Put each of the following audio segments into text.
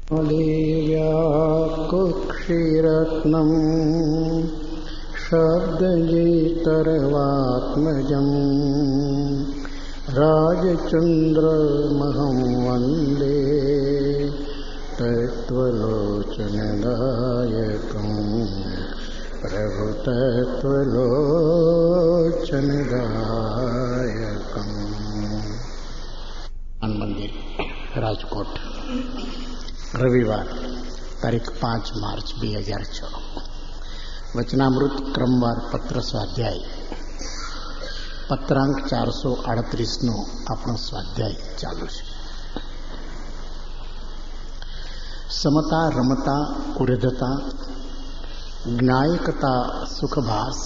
व्याकुक्षिरत्नं शब्दजितर्वात्मजं राजचन्द्रमहं वन्दे तत्त्वलोचनदायकं प्रभु तत्त्वलोचनदायकं। મંદિર રાજકોટ, રવિવાર તારીખ 5 માર્ચ 2006. વચનામૃત ક્રમવાર પત્ર સ્વાધ્યાય પત્રાંક 438નો આપણો સ્વાધ્યાય ચાલુ છે. સમતા રમતા ઉર્ધતા જ્ઞાયકતા સુખભાસ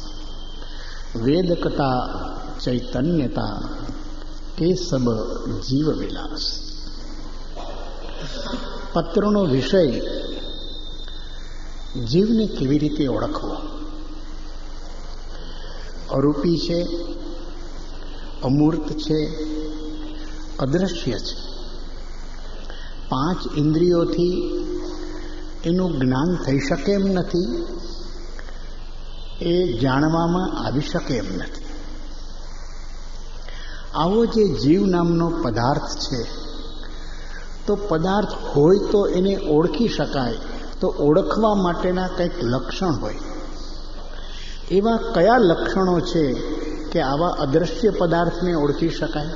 વેદકતા ચૈતન્યતા એ સબ જીવ વિલાસ. પત્રનો વિષય જીવને કેવી રીતે ઓળખવો. અરૂપી છે, અમૂર્ત છે, અદ્રશ્ય છે. 5 ઇન્દ્રિયોથી એનું જ્ઞાન થઈ શકે એમ નથી, એ જાણવામાં આવી શકે એમ નથી. આવો જે જીવ નામનો પદાર્થ છે, તો પદાર્થ હોય તો એને ઓળખી શકાય, તો ઓળખવા માટેના કંઈક લક્ષણ હોય. એવા કયા લક્ષણો છે કે આવા અદ્રશ્ય પદાર્થને ઓળખી શકાય,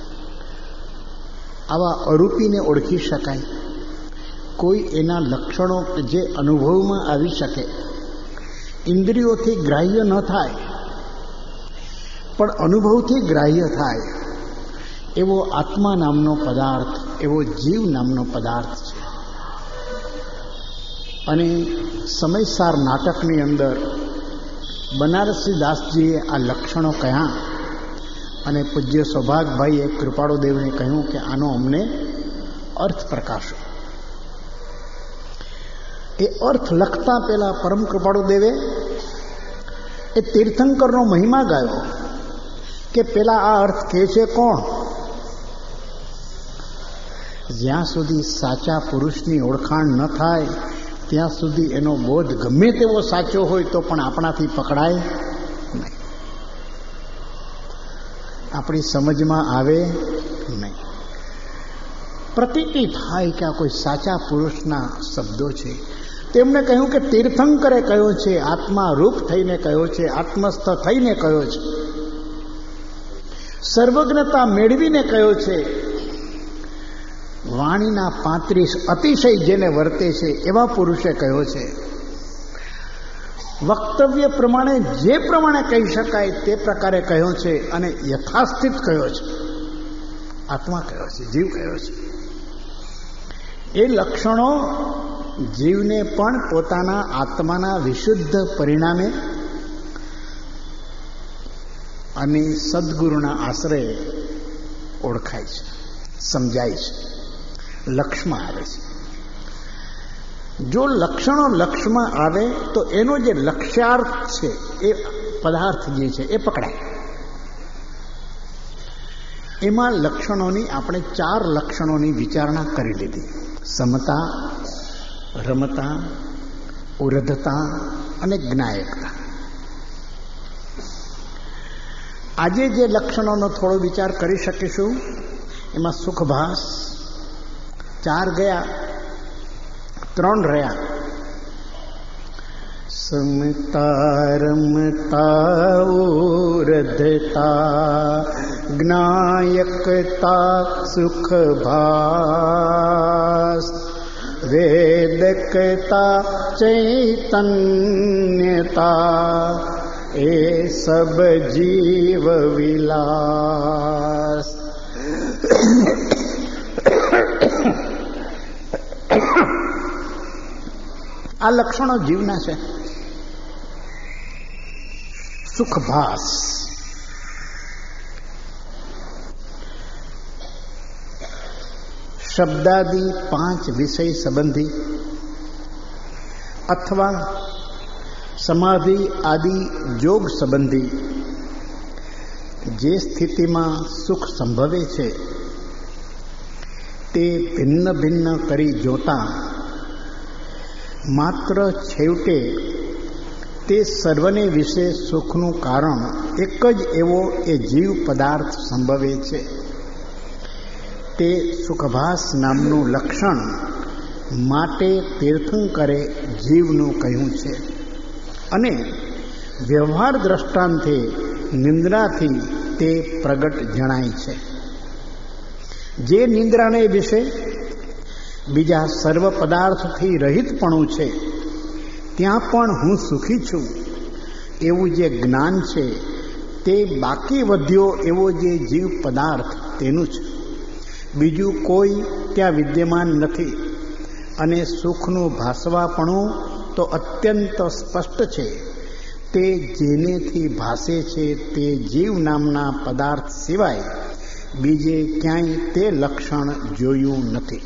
આવા અરૂપીને ઓળખી શકાય? કોઈ એના લક્ષણો જે અનુભવમાં આવી શકે, ઇન્દ્રિયોથી ગ્રાહ્ય ન થાય પણ અનુભવથી ગ્રાહ્ય થાય, એવો આત્મા નામનો પદાર્થ, એવો જીવ નામનો પદાર્થ છે. અને સમયસાર નાટકની અંદર બનારસી દાસજીએ આ લક્ષણો કહ્યા અને પૂજ્ય સૌભાગભાઈએ કૃપાળુદેવને કહ્યું કે આનો અમને અર્થ પ્રકાશો. એ અર્થ લખતા પહેલા પરમ કૃપાળુદેવે એ તીર્થંકરનો મહિમા ગાયો કે પેલા આ અર્થ કહે છે કોણ? જ્યાં સુધી સાચા પુરુષની ઓળખાણ ન થાય ત્યાં સુધી એનો બોધ ગમે તેવો સાચો હોય તો પણ આપણાથી પકડાય નહીં, આપણી સમજમાં આવે નહીં. પ્રતીતિ થાય કે આ કોઈ સાચા પુરુષના શબ્દો છે. તેમણે કહ્યું કે તીર્થંકરે કહ્યો છે, આત્મા રૂપ થઈને કહ્યો છે, આત્મસ્થ થઈને કહ્યો છે, સર્વજ્ઞતા મેળવીને કહ્યો છે, વાણીના 35 અતિશય જેને વર્તે છે એવા પુરુષે કહ્યો છે, વક્તવ્ય પ્રમાણે જે પ્રમાણે કહી શકાય તે પ્રકારે કહ્યો છે અને યથાસ્થિત કહ્યો છે. આત્મા કહ્યો છે, જીવ કહ્યો છે. એ લક્ષણો જીવને પણ પોતાના આત્માના વિશુદ્ધ પરિણામે અને સદગુરુના આશ્રય ઓળખાય છે, સમજાય છે, લક્ષમાં આવે છે. જો લક્ષણો લક્ષમાં આવે તો એનો જે લક્ષ્યાર્થ છે, એ પદાર્થ જે છે એ પકડાય. એમાં લક્ષણોની આપણે 4 લક્ષણોની વિચારણા કરી લીધી: સમતા, રમતા, ઉર્ધતા અને જ્ઞાયકતા. આજે જે લક્ષણોનો થોડો વિચાર કરી શકીશું એમાં સુખભાસ 4 ગયા, 3 રહ્યા. સમતા રમતા ઉર્ધતા જ્ઞાયકતા સુખભાસ વેદકતા ચૈતન્યતા એ સબ જીવ વિલાસ. આ લક્ષણો જીવના છે. સુખભાસ, શબ્દાદિ 5 વિષય સંબંધી અથવા સમાધિ આદિ યોગ સંબંધી જે સ્થિતિમાં સુખ સંભવે છે તે ભિન્ન ભિન્ન કરી જોતા માત્ર છેવટે તે સર્વને વિશે સુખનું કારણ એક જ એવો એ જીવ પદાર્થ સંભવે છે. તે સુખભાસ નામનું લક્ષણ માટે તીર્થંકરે જીવનું કહ્યું છે અને વ્યવહાર દ્રષ્ટાંતે નિંદ્રાથી તે પ્રગટ જણાય છે. જે નિંદ્રાને વિશે બીજા સર્વ પદાર્થથી રહિતપણું છે, ત્યાં પણ હું સુખી છું એવું જે જ્ઞાન છે, તે બાકી વધ્યો એવો જે જીવ પદાર્થ તેનું છે. બીજું કોઈ ત્યાં વિદ્યમાન નથી અને સુખનું ભાસવાપણું તો અત્યંત સ્પષ્ટ છે. તે જેનેથી ભાસે છે તે જીવ નામના પદાર્થ સિવાય બીજે ક્યાંય તે લક્ષણ જોયું નથી.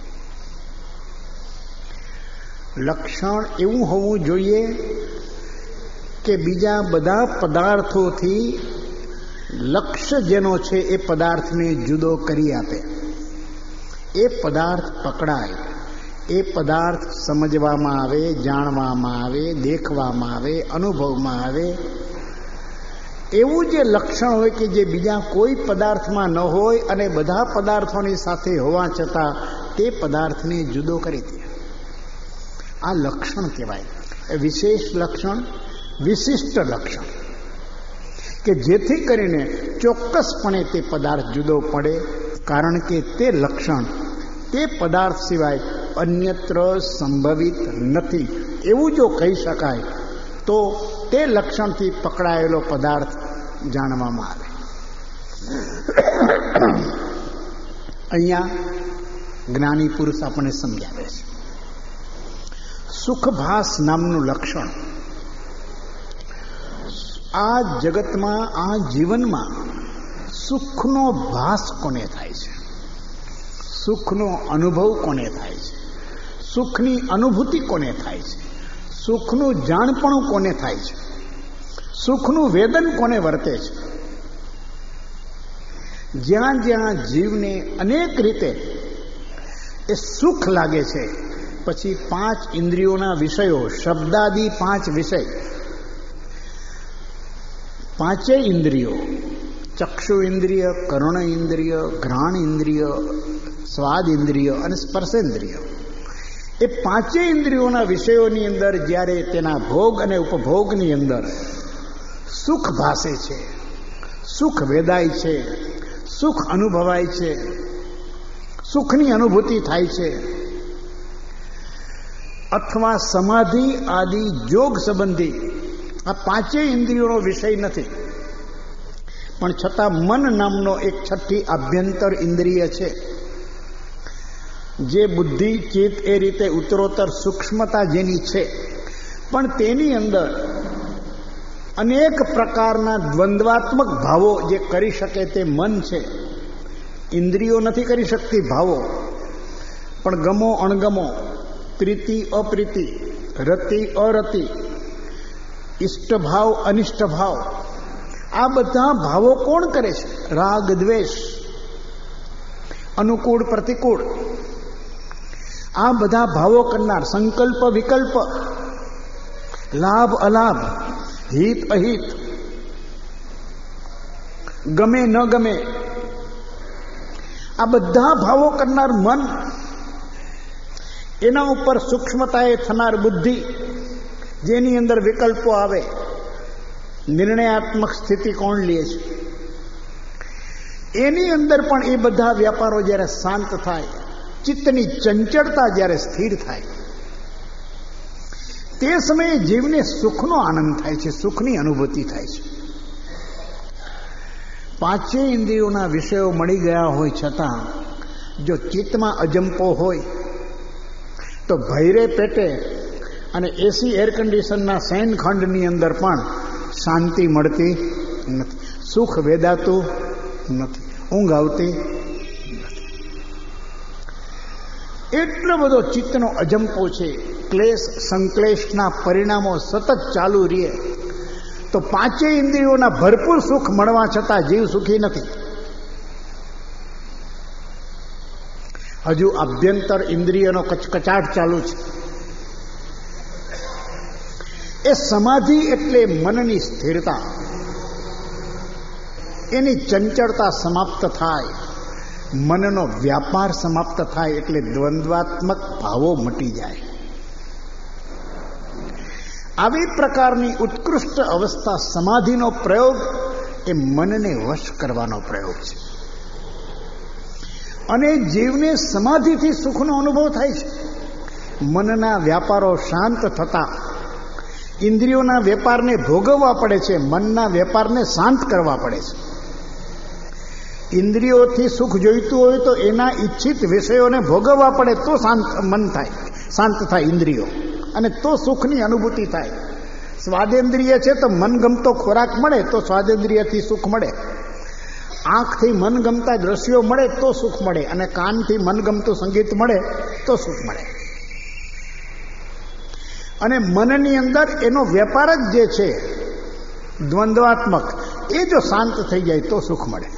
લક્ષણ એવું હોવું જોઈએ કે બીજા બધા પદાર્થોથી લક્ષ્ય જેનો છે એ પદાર્થને જુદો કરી આપે. એ પદાર્થ પકડાય, એ પદાર્થ સમજવામાં આવે, જાણવામાં આવે, દેખવામાં આવે, અનુભવમાં આવે. એવું જે લક્ષણ હોય કે જે બીજા કોઈ પદાર્થમાં ન હોય અને બધા પદાર્થોની સાથે હોવા છતાં તે પદાર્થને જુદો કરી દે, આ લક્ષણ કહેવાય. વિશેષ લક્ષણ, વિશિષ્ટ લક્ષણ, કે જેથી કરીને ચોક્કસપણે તે પદાર્થ જુદો પડે, કારણ કે તે લક્ષણ તે પદાર્થ સિવાય અન્યત્ર સંભવિત નથી એવું જો કહી શકાય તો તે લક્ષણથી પકડાયેલો પદાર્થ જાણવામાં આવે. અહીંયા જ્ઞાની પુરુષ આપણને સમજાવે છે. સુખભાસ નામનું લક્ષણ આ જગતમાં, આ જીવનમાં સુખનો ભાસ કોને થાય છે, સુખનો અનુભવ કોને થાય છે, સુખની અનુભૂતિ કોને થાય છે, સુખનું જાણપણું કોને થાય છે, સુખનું વેદન કોને વર્તે છે. જ્યાં જ્યાં જીવને અનેક રીતે એ સુખ લાગે છે, પછી 5 ઇન્દ્રિયોના વિષયો, શબ્દાદી 5 વિષય, 5 ઇન્દ્રિયો, ચક્ષુ ઇન્દ્રિય, કર્ણ ઇન્દ્રિય, ઘ્રાણ ઇન્દ્રિય, સ્વાદ ઇન્દ્રિય અને સ્પર્શેન્દ્રિય, એ 5 ઇન્દ્રિયોના વિષયોની અંદર જ્યારે તેના ભોગ અને ઉપભોગની અંદર સુખ ભાસે છે, સુખ વેદાય છે, સુખ અનુભવાય છે, સુખની અનુભૂતિ થાય છે, અથવા સમાધિ આદિ જોગ સંબંધી આ 5 ઇન્દ્રિયોનો વિષય નથી, પણ છતાં મન નામનો એક છઠ્ઠી આભ્યંતર ઇન્દ્રિય છે, જે બુદ્ધિ ચિત્ત એ રીતે ઉત્તરોત્તર સૂક્ષ્મતા જેની છે, પણ તેની અંદર અનેક પ્રકારના દ્વંદ્વાત્મક ભાવો જે કરી શકે તે મન છે. ઇન્દ્રિયો નથી કરી શકતી ભાવો, પણ ગમો અણગમો, પ્રીતિ અપ્રીતિ, રતિ અરતિ, ઇષ્ટ ભાવ અનિષ્ટ ભાવ, આ બધા ભાવો કોણ કરે છે? રાગ દ્વેષ, અનુકૂળ પ્રતિકૂળ, આ બધા ભાવો કરનાર, સંકલ્પ વિકલ્પ, લાભ અલાભ, હિત અહિત, ગમે ન ગમે, આ બધા ભાવો કરનાર મન, એના ઉપર સૂક્ષ્મતાએ થનાર બુદ્ધિ, જેની અંદર વિકલ્પો આવે, નિર્ણયાત્મક સ્થિતિ કોણ લે છે, એની અંદર પણ એ બધા વ્યાપારો જ્યારે શાંત થાય, ચિત્તની ચંચળતા જ્યારે સ્થિર થાય, તે સમયે જીવને સુખનો આનંદ થાય છે, સુખની અનુભૂતિ થાય છે. 5 ઇન્દ્રિયોના વિષયો મળી ગયા હોય છતાં જો ચિત્તમાં અજંપો હોય તો ભૈરે પેટે અને એસી એર કન્ડિશનના શયનખંડની અંદર પણ શાંતિ મળતી નથી, સુખ વેદાતું નથી, ઊંઘ આવતી નથી. એટલો બધો ચિત્તનો અજંપો છે, ક્લેશ સંક્લેશના પરિણામો સતત ચાલુ રહે, તો 5 ઇન્દ્રિયોના ભરપૂર સુખ મળવા છતાં જીવ સુખી નથી. હજુ આભ્યંતર ઇન્દ્રિયનો કચકચાટ ચાલુ છે. એ સમાધિ એટલે મનની સ્થિરતા, એની ચંચળતા સમાપ્ત થાય, મનનો વ્યાપાર સમાપ્ત થાય, એટલે દ્વંદ્વાત્મક ભાવો મટી જાય. આવી પ્રકારની ઉત્કૃષ્ટ અવસ્થા સમાધિનો પ્રયોગ એ મનને વશ કરવાનો પ્રયોગ છે. અને જીવને સમાધિથી સુખનો અનુભવ થાય છે. મનના વ્યાપારો શાંત થતા ઇન્દ્રિયોના વેપારને ભોગવવા પડે છે, મનના વેપારને શાંત કરવા પડે છે. ઇન્દ્રિયોથી સુખ જોઈતું હોય તો એના ઈચ્છિત વિષયોને ભોગવવા પડે તો મન થાય, શાંત થાય ઇન્દ્રિયો, અને તો સુખની અનુભૂતિ થાય. સ્વાદેન્દ્રિય છે તો મનગમતો ખોરાક મળે તો સ્વાદેન્દ્રિયથી સુખ મળે, આંખથી મનગમતા દ્રશ્યો મળે તો સુખ મળે, અને કાનથી મનગમતું સંગીત મળે તો સુખ મળે. અને મનની અંદર એનો વેપાર જ જે છે દ્વંદ્વાત્મક, એ જો શાંત થઈ જાય તો સુખ મળે.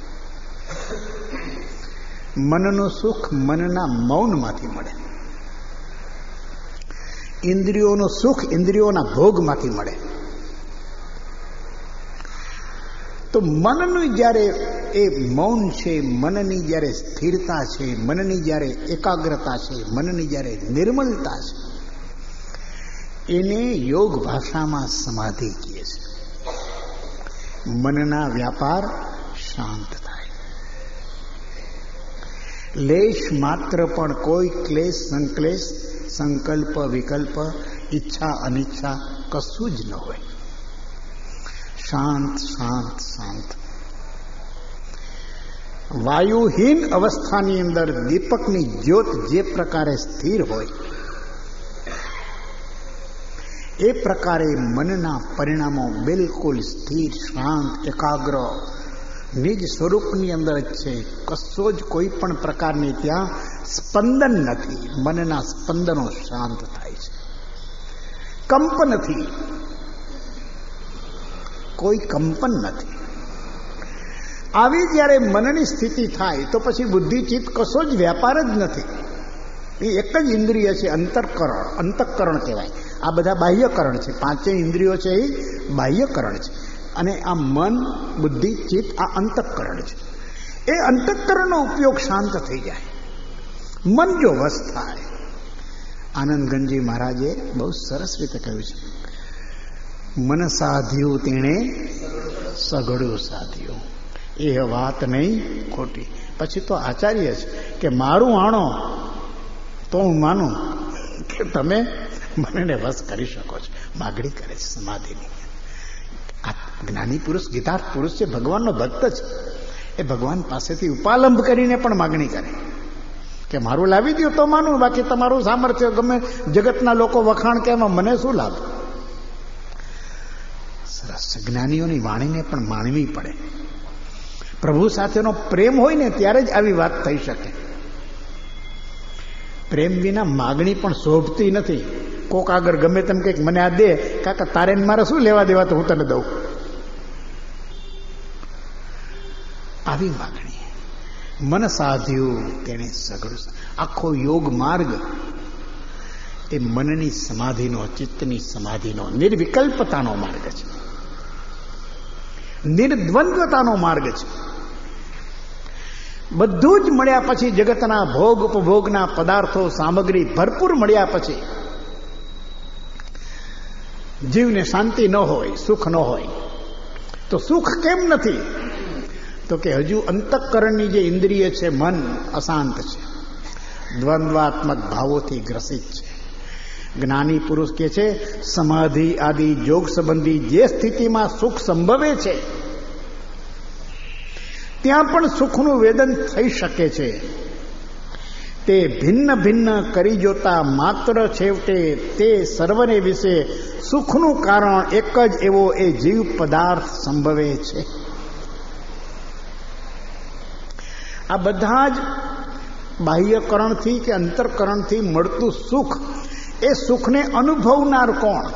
મનનું સુખ મનના મૌનમાંથી મળે. ઇન્દ્રિયોનું સુખ ઇન્દ્રિયોના ભોગમાંથી મળે. તો મનનું જ્યારે એ મૌન છે, મનની જ્યારે સ્થિરતા છે, મનની જ્યારે એકાગ્રતા છે, મનની જ્યારે નિર્મલતા છે, એને યોગ ભાષામાં સમાધિ કહે છે. મનના વ્યાપાર શાંત થાય, લેશ માત્ર પણ કોઈ ક્લેશ સંક્લેશ, સંકલ્પ વિકલ્પ, ઈચ્છા અનિચ્છા કશું જ ન હોય. શાંત શાંત શાંત. વાયુહીન અવસ્થાની અંદર દીપકની જ્યોત જે પ્રકારે સ્થિર હોય એ પ્રકારે મનના પરિણામો બિલકુલ સ્થિર, શાંત, એકાગ્ર નિજ સ્વરૂપની અંદર જ છે. કશો જ કોઈ પણ પ્રકારની ત્યાં સ્પંદન નથી. મનના સ્પંદનો શાંત થાય છે, કંપ નથી, કોઈ કંપન નથી. આવી જ્યારે મનની સ્થિતિ થાય તો પછી બુદ્ધિ ચિત્ત કશો જ વ્યાપાર જ નથી. એ એક જ ઇન્દ્રિય છે, અંતઃકરણ કહેવાય. આ બધા બાહ્યકરણ છે. પાંચેય ઇન્દ્રિયો છે એ બાહ્યકરણ છે, અને આ મન બુદ્ધિ ચિત્ત આ અંતઃકરણ છે. એ અંતઃકરણનો ઉપયોગ શાંત થઈ જાય, મન જો વશ થાય. આનંદગંજી મહારાજે બહુ સરસ રીતે કહ્યું છે, મન સાધ્યું તેણે સઘળું સાધ્યું, એ વાત નહીં ખોટી. પછી તો આચાર્ય છે કે મારું આણો તો હું માનું કે તમે મનને વશ કરી શકો છો. માગણી કરે છે સમાધિની. આ જ્ઞાની પુરુષ ગીતાર્થ પુરુષ છે, ભગવાનનો ભક્ત છે. એ ભગવાન પાસેથી ઉપાલંબ કરીને પણ માગણી કરે કે મારું લાવી દો તો માનું, બાકી તમારું સામર્થ્ય ગમે જગતના લોકો વખાણ કે એમાં મને શું લાભ. સરસ. જ્ઞાનીઓની વાણીને પણ માણવી પડે. પ્રભુ સાથેનો પ્રેમ હોય ને ત્યારે જ આવી વાત થઈ શકે. પ્રેમ વિના માગણી પણ શોભતી નથી. કોક આગળ ગમે તેમ કંઈક મને આ દે, કાકા તારે મારે શું લેવા દેવા, તો હું તને દઉં. આવી માગણી. મન સાધ્યું તેને સઘળું. આખો યોગ માર્ગ એ મનની સમાધિનો, ચિત્તની સમાધિનો, નિર્વિકલ્પતાનો માર્ગ છે, નિર્દ્વંદ્વતાનો માર્ગ છે. બધું જ મળ્યા પછી, જગતના ભોગ ઉપભોગના પદાર્થો સામગ્રી ભરપૂર મળ્યા પછી જીવને શાંતિ ન હોય, સુખ ન હોય. તો સુખ કેમ નથી? તો કે હજુ અંતઃકરણની જે ઇન્દ્રિય છે, મન અશાંત છે, દ્વંદ્વાત્મક ભાવોથી ગ્રસિત છે. જ્ઞાની પુરુષ કે છે સમાધિ આદિ યોગ સંબંધી જે સ્થિતિમાં સુખ સંભવે છે ત્યાં પણ સુખનું વેદન થઈ શકે છે. તે ભિન્ન ભિન્ન કરી જોતા માત્ર છેવટે તે સર્વને વિશે સુખનું કારણ એક જ એવો એ જીવ પદાર્થ સંભવે છે. આ બધા જ બાહ્યકરણથી કે અંતરકરણથી મળતું સુખ, એ સુખને અનુભવનાર કોણ?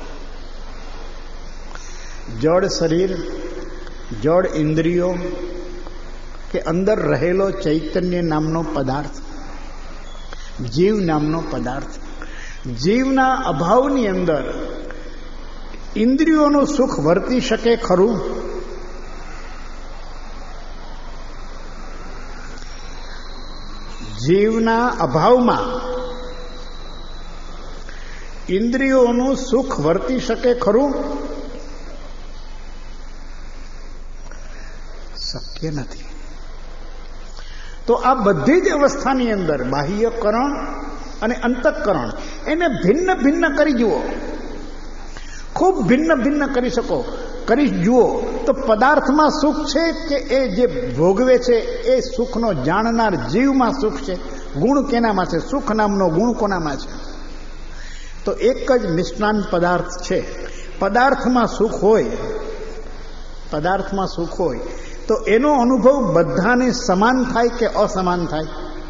જડ શરીર, જડ ઇન્દ્રિયો કે અંદર રહેલો ચૈતન્ય નામનો પદાર્થ, જીવ નામનો પદાર્થ. જીવના અભાવની અંદર ઇન્દ્રિયોનું સુખ વર્તી શકે ખરું? જીવના અભાવમાં ઇન્દ્રિયોનું સુખ વર્તી શકે ખરું? શક્ય નથી. તો આ બધી જ અવસ્થાની અંદર બાહ્યકરણ અને અંતઃકરણ એને ભિન્ન ભિન્ન કરી જુઓ, ખૂબ ભિન્ન ભિન્ન કરી શકો, કરી જુઓ તો પદાર્થમાં સુખ છે કે એ જે ભોગવે છે એ સુખનો જાણનાર જીવમાં સુખ છે? ગુણ કેનામાં છે? સુખ નામનો ગુણ કોનામાં છે? તો એક જ મિષ્ટાન પદાર્થ છે. પદાર્થમાં સુખ હોય, પદાર્થમાં સુખ હોય તો એનો અનુભવ બધાને સમાન થાય કે અસમાન થાય?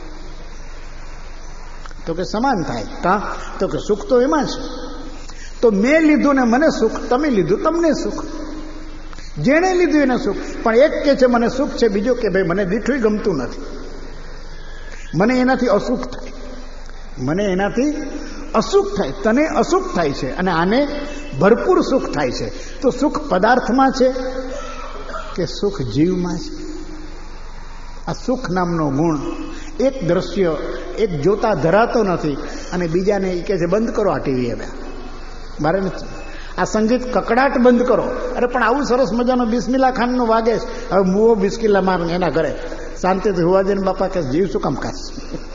તો કે સમાન થાય. કા? તો કે સુખ તો એમાં છે. તો મેં લીધું ને મને સુખ, તમે લીધું તમને સુખ, જેણે લીધું એને સુખ. પણ એક કે છે મને સુખ છે, બીજો કે ભાઈ મને દીઠું ગમતું નથી, મને એનાથી અસુખ થાય, મને એનાથી અસુખ થાય, તને અસુખ થાય છે અને આને ભરપૂર સુખ થાય છે. તો સુખ પદાર્થમાં છે કે સુખ જીવમાં છે? આ સુખ નામનો ગુણ એક દ્રશ્ય એક જોતા ધરાતો નથી અને બીજાને એ કહે છે બંધ કરો આ ટીવી, હવે મારે નથી, આ સંગીત કકડાટ બંધ કરો. અરે પણ આવું સરસ મજાનો બિસ્મિલ્લા ખાનનું વાગે છે, હવે મુઓ બિસ્કિલ્લા માર એના ઘરે શાંતિથી હોવા જઈને બાપા કે જીવ શું કામ કાશ?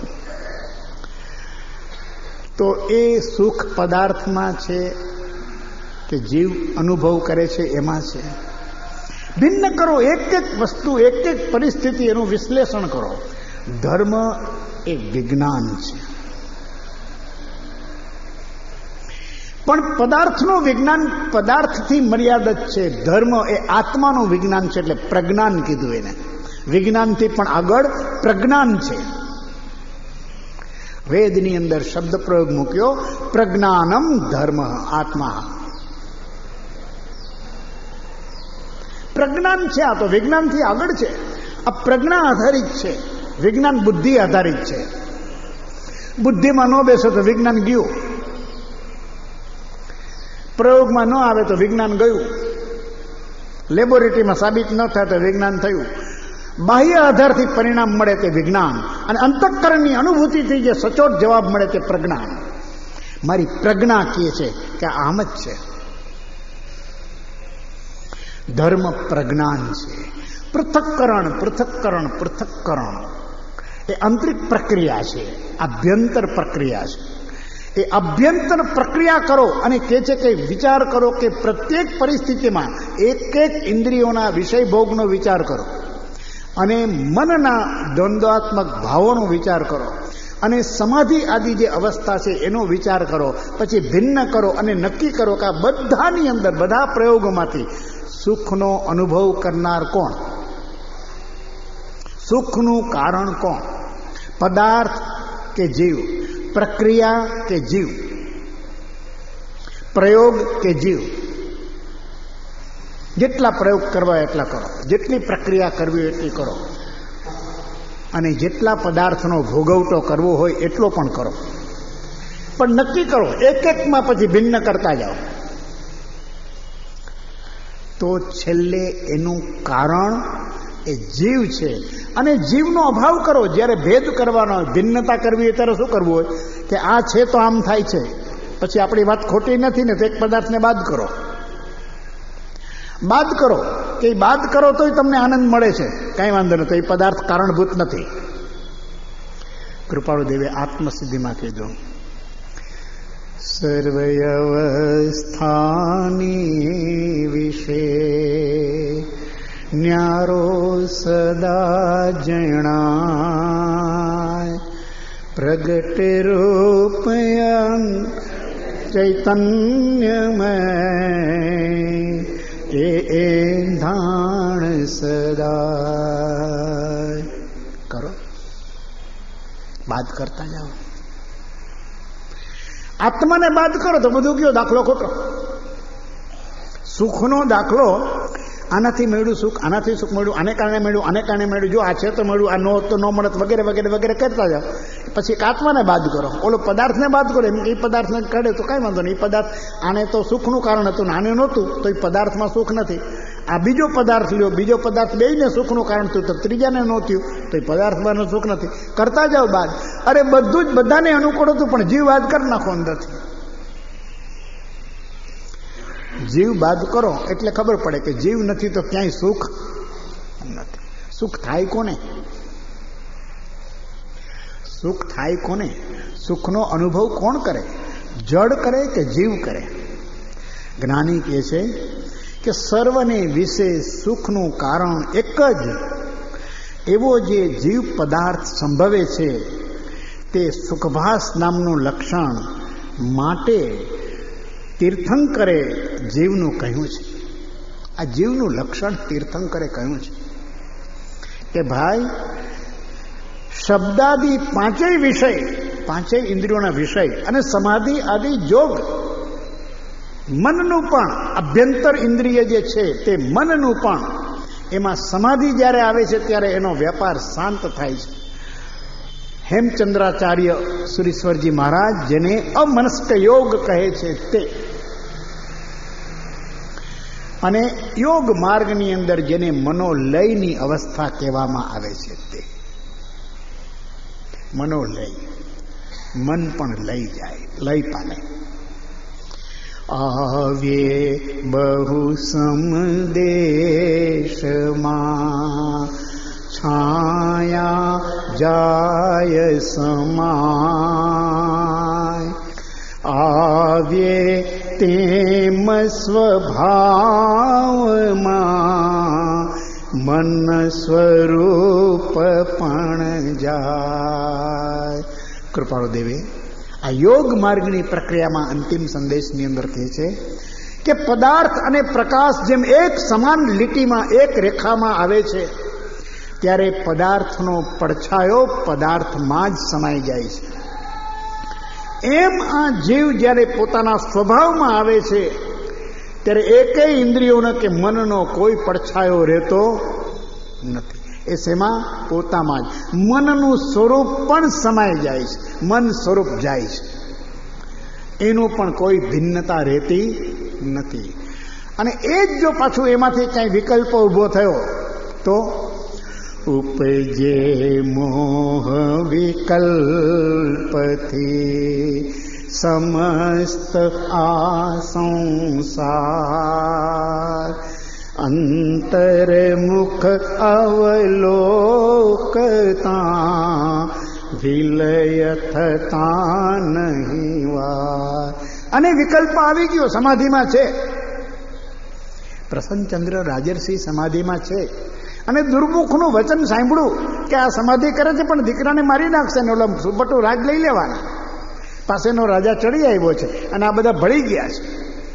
તો એ સુખ પદાર્થમાં છે કે જીવ અનુભવ કરે છે એમાં છે? ભિન્ન કરો, એક એક વસ્તુ, એક એક પરિસ્થિતિ, એનું વિશ્લેષણ કરો. ધર્મ એ વિજ્ઞાન છે, પણ પદાર્થનું વિજ્ઞાન પદાર્થથી મર્યાદિત છે. ધર્મ એ આત્માનું વિજ્ઞાન છે, એટલે પ્રજ્ઞાન કીધું એને. વિજ્ઞાનથી પણ આગળ પ્રજ્ઞાન છે. વેદની અંદર શબ્દ પ્રયોગ મૂક્યો, પ્રજ્ઞાનમ ધર્મ આત્મા. પ્રજ્ઞાન છે, આ તો વિજ્ઞાનથી આગળ છે. આ પ્રજ્ઞા આધારિત છે, વિજ્ઞાન બુદ્ધિ આધારિત છે. બુદ્ધિમાં ન બેસો તો વિજ્ઞાન ગયું, પ્રયોગમાં ન આવે તો વિજ્ઞાન ગયું, લેબોરેટરીમાં સાબિત ન થાય તો વિજ્ઞાન થયું. બાહ્ય આધારથી પરિણામ મળે તે વિજ્ઞાન, અને અંતઃકરણની અનુભૂતિથી જે સચોટ જવાબ મળે તે પ્રજ્ઞાન. મારી પ્રજ્ઞા કહે છે કે આમ જ છે. ધર્મ પ્રજ્ઞાન છે. પૃથક્કરણ પૃથક્કરણ પૃથક્કરણ એ આંતરિક પ્રક્રિયા છે, આભ્યંતર પ્રક્રિયા છે. એ અભ્યંતર પ્રક્રિયા કરો અને કહે છે કે વિચાર કરો કે પ્રત્યેક પરિસ્થિતિમાં એક એક ઇન્દ્રિયોના વિષય ભોગનો વિચાર કરો અને મનના દ્વંદ્વાત્મક ભાવોનો વિચાર કરો અને સમાધિ આદિ જે અવસ્થા છે એનો વિચાર કરો. પછી ભિન્ન કરો અને નક્કી કરો કે આ બધાની અંદર, બધા પ્રયોગોમાંથી સુખનો અનુભવ કરનાર કોણ? સુખનું કારણ કોણ? પદાર્થ કે જીવ? પ્રક્રિયા કે જીવ? પ્રયોગ કે જીવ? જેટલા પ્રયોગ કરવા એટલા કરો, જેટલી પ્રક્રિયા કરવી એટલી કરો, અને જેટલા પદાર્થનો ભોગવટો કરવો હોય એટલો પણ કરો. પણ નક્કી કરો, એક એકમાં પછી ભિન્ન કરતા જાઓ. તો છેલ્લે એનું કારણ એ જીવ છે. અને જીવનો અભાવ કરો. જ્યારે ભેદ કરવાનો હોય, ભિન્નતા કરવી હોય ત્યારે શું કરવું હોય કે આ છે તો આમ થાય છે, પછી આપણી વાત ખોટી નથી ને, તો એક પદાર્થને બાદ કરો. બાદ કરો કે બાદ કરો તોય તમને આનંદ મળે છે, કાંઈ વાંધો નથી, એ પદાર્થ કારણભૂત નથી. કૃપાળુ દેવે આત્મસિદ્ધિમાં કીધું, સર્વયવસ્થાની વિશે ન્યારો સદા જણાય, પ્રગટ રૂપયન ચૈતન્યમય એ ધાણ સદા. કરો, બાદ કરતા જાઓ. આત્માને બાદ કરો તો બધું કયો દાખલો ખોટો. સુખનો દાખલો, આનાથી મળ્યું સુખ, આનાથી સુખ મળ્યું, આને કારણે મળ્યું, આને કારણે મળ્યું, જો આ છે તો મળ્યું, આ ન હોત તો ન મળત, વગેરે વગેરે વગેરે કરતા જાઓ. પછી એક આત્માને બાદ કરો, ઓલો પદાર્થને બાદ કરો. એમ કે એ પદાર્થને કાઢે તો કાંઈ વાંધો નહીં. એ પદાર્થ આને તો સુખનું કારણ હતું ને આને નહોતું, તો એ પદાર્થમાં સુખ નથી. આ બીજો પદાર્થ લ્યો, બીજો પદાર્થ બેયને સુખનું કારણ થયું, તો ત્રીજાને ન થયું, તો એ પદાર્થમાં સુખ નથી. કરતા જાઓ બાદ. અરે બધું જ બધાને અનુકૂળ હતું, પણ જીવ બાદ કરી નાખો અંદરથી. જીવ બાદ કરો એટલે ખબર પડે કે જીવ નથી તો ક્યાંય સુખ નથી. સુખ થાય કોને? સુખ થાય કોને? સુખનો અનુભવ કોણ કરે? જડ કરે કે જીવ કરે? જ્ઞાની કહે છે કે સર્વને વિશે સુખનું કારણ એક જ એવો જે જીવ પદાર્થ સંભવે છે તે સુખભાસ નામનું લક્ષણ માટે તીર્થંકરે જીવનું કહ્યું છે. આ જીવનું લક્ષણ તીર્થંકરે કહ્યું છે કે ભાઈ શબ્દાદિ પાંચેય વિષય, પાંચેય ઇન્દ્રિયોના વિષય અને સમાધિ આદિ જોગ, મનનું પણ અભ્યંતર ઇન્દ્રિય જે છે તે મનનું પણ, એમાં સમાધિ જ્યારે આવે છે ત્યારે એનો વેપાર શાંત થાય છે. હેમચંદ્રાચાર્ય સુરીશ્વરજી મહારાજ જેને અમનસ્ક યોગ કહે છે તે, અને યોગ માર્ગની અંદર જેને મનોલયની અવસ્થા કહેવામાં આવે છે તે મનોલય. મન પણ લઈ જાય, લય પામે. આવ્યે બહુ સમદેશમાં છાયા જાય સમાય, આવ્યે તેમ સ્વભાવમાં મન સ્વરૂપ પણ જાય. કૃપાળુ દેવે આ યોગ માર્ગની પ્રક્રિયામાં અંતિમ સંદેશની અંદર કહે છે કે પદાર્થ અને પ્રકાશ જેમ એક સમાન લીટીમાં, એક રેખામાં આવે છે, ત્યારે પદાર્થનો પડછાયો પદાર્થમાં જ સમાઈ જાય છે. એમ આ જીવ જ્યારે પોતાના સ્વભાવમાં આવે છે ત્યારે એકેય ઇન્દ્રિયોનો કે મનનો કોઈ પડછાયો રહેતો નથી. એ શેમાં? પોતામાં જ. મનનું સ્વરૂપ પણ સમાઈ જાય છે, મન સ્વરૂપ જાય છે, એનું પણ કોઈ ભિન્નતા રહેતી નથી. અને એ જ જો પાછું એમાંથી કંઈ વિકલ્પ ઊભો થયો તો ઉપજે મોહ વિકલ્પથી સમસ્ત આ સંસાર, અંતર્મુખ અવલોકતા વિલય થતા નહીં વાર. અને વિકલ્પ આવી ગયો, સમાધિમાં છે. પ્રસન્નચંદ્ર રાજર્ષિ સમાધિમાં છે અને દુર્મુખનું વચન સાંભળ્યું કે આ સમાધિ કરે છે પણ દીકરાને મારી નાખશે ને ઓલા સુબટું રાજ લઈ લેવાના. પાસેનો રાજા ચડી આવ્યો છે અને આ બધા ભળી ગયા છે.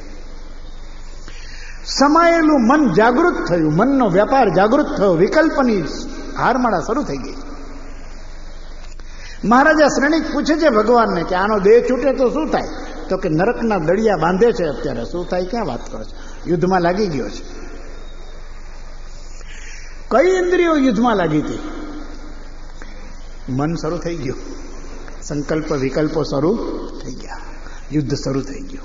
સમાયેલું મન જાગૃત થયું, મનનો વેપાર જાગૃત થયો, વિકલ્પની હારમાળા શરૂ થઈ ગઈ. મહારાજા શ્રેણિક પૂછે છે ભગવાનને કે આનો દેહ છૂટે તો શું થાય? તો કે નરકના દળિયા બાંધે છે અત્યારે. શું થાય? ક્યાં વાત કરો છો? યુદ્ધમાં લાગી ગયો છે. કઈ ઇન્દ્રિયો યુદ્ધમાં લાગી હતી? મન શરૂ થઈ ગયું, સંકલ્પ વિકલ્પો શરૂ થઈ ગયા, યુદ્ધ શરૂ થઈ ગયું.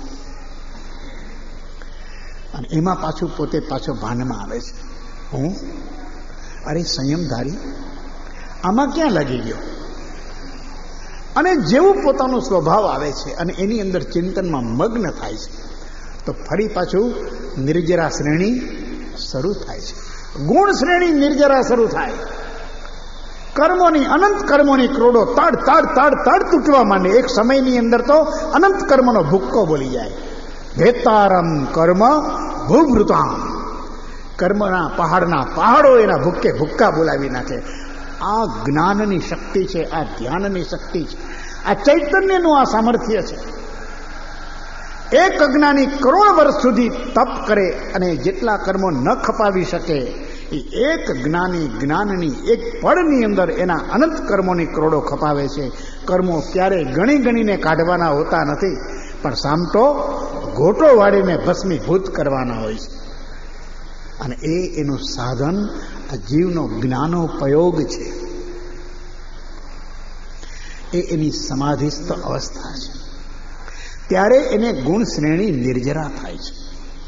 અને એમાં પાછું પોતે પાછો ભાનમાં આવે છે, હું અરે સંયમધારી આમાં ક્યાં લાગી ગયો? અને જેવું પોતાનો સ્વભાવ આવે છે અને એની અંદર ચિંતનમાં મગ્ન થાય છે તો ફરી પાછું નિર્જરા શ્રેણી શરૂ થાય છે. ગુણ શ્રેણી નિર્જરા શરૂ થાય. કર્મોની, અનંત કર્મોની ક્રોડો તડ તડ તડ તડ તૂટવા માંડે. એક સમયની અંદર તો અનંત કર્મનો ભૂક્કો બોલી જાય. ભેતારમ કર્મ ભૂભૃતામ, કર્મના પહાડના પહાડો એના ભૂક્કે ભૂક્કા બોલાવી નાખે. આ જ્ઞાનની શક્તિ છે, આ ધ્યાનની શક્તિ છે, આ ચૈતન્યનું આ સામર્થ્ય છે. એક અજ્ઞાની કરોડ વર્ષ સુધી તપ કરે અને જેટલા કર્મો ન ખપાવી શકે એ એક જ્ઞાની જ્ઞાનની એક પળની અંદર એના અનંત કર્મોની કરોડો ખપાવે છે. કર્મો ક્યારેય ગણી ગણીને કાઢવાના હોતા નથી, પણ સામટો ગોટો વાળીને ભસ્મીભૂત કરવાના હોય છે. અને એનું સાધન આ જીવનો જ્ઞાનોપયોગ છે. એ એની સમાધિસ્થ અવસ્થા છે. ત્યારે એને ગુણ શ્રેણી નિર્જરા થાય છે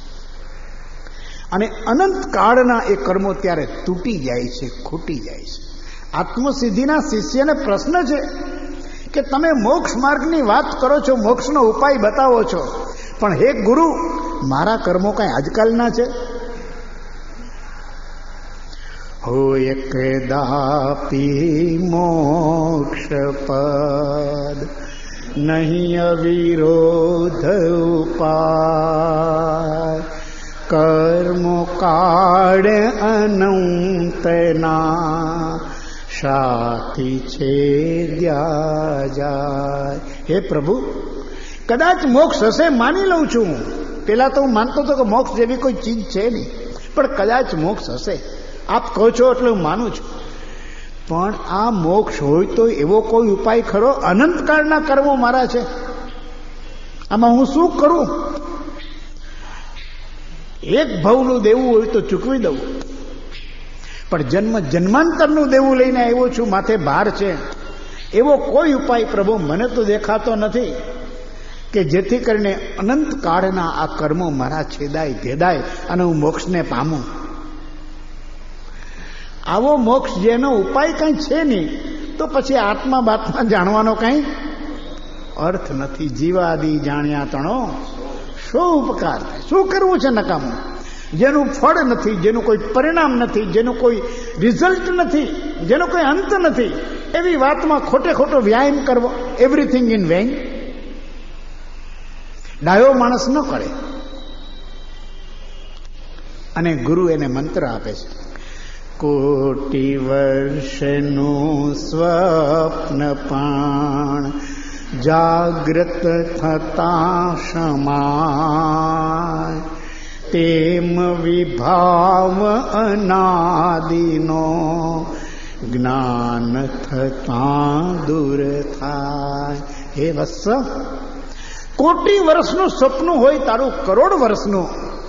અને અનંત કાળના એ કર્મો ત્યારે તૂટી જાય છે, ખૂટી જાય છે. આત્મસિદ્ધિના શિષ્યને પ્રશ્ન છે કે તમે મોક્ષ માર્ગની વાત કરો છો, મોક્ષનો ઉપાય બતાવો છો, પણ હે ગુરુ, મારા કર્મો કઈ આજકાલના છે? હોય કદાપી મોક્ષ પદ નહીં અવિરોધ ઉપાય, કર્મો કાળ અનંતના સાથી છે દ્યા જાય. હે પ્રભુ, કદાચ મોક્ષ હશે, માની લઉં છું. પેલા તો હું માનતો હતો કે મોક્ષ જેવી કોઈ ચીજ છે નહીં, પણ કદાચ મોક્ષ હશે. આપ કહો છો એટલે હું માનું છું. પણ આ મોક્ષ હોય તો એવો કોઈ ઉપાય ખરો? અનંતકાળના કર્મો મારા છે, આમાં હું શું કરું? એક ભવનું દેવું હોય તો ચૂકવી દઉં, પણ જન્મ જન્માંતરનું દેવું લઈને આવ્યો છું, માથે ભાર છે. એવો કોઈ ઉપાય પ્રભુ મને તો દેખાતો નથી કે જેથી કરીને અનંતકાળના આ કર્મો મારા છેદાય ભેદાય અને હું મોક્ષને પામું. આવો મોક્ષ જેનો ઉપાય કંઈ છે નહીં, તો પછી આત્મા બાત્મા જાણવાનો કંઈ અર્થ નથી. જીવાદી જાણ્યા તણો શું ઉપકાર થાય? શું કરવું છે નકામું? જેનું ફળ નથી, જેનું કોઈ પરિણામ નથી, જેનું કોઈ રિઝલ્ટ નથી, જેનો કોઈ અંત નથી, એવી વાતમાં ખોટે ખોટો વ્યાયામ કરવો. Everything in vain. ડાયો માણસ ન કરે. અને ગુરુ એને મંત્ર આપે છે, કોટી વર્ષનું સ્વપ્ન પણ જાગ્રત થતા સમાય, તેમ વિભાવ અનાદિનો જ્ઞાન થતા દૂર થાય. હે વત્સ, કોટી વર્ષનું સ્વપ્ન હોય તારું, કરોડ વર્ષનું,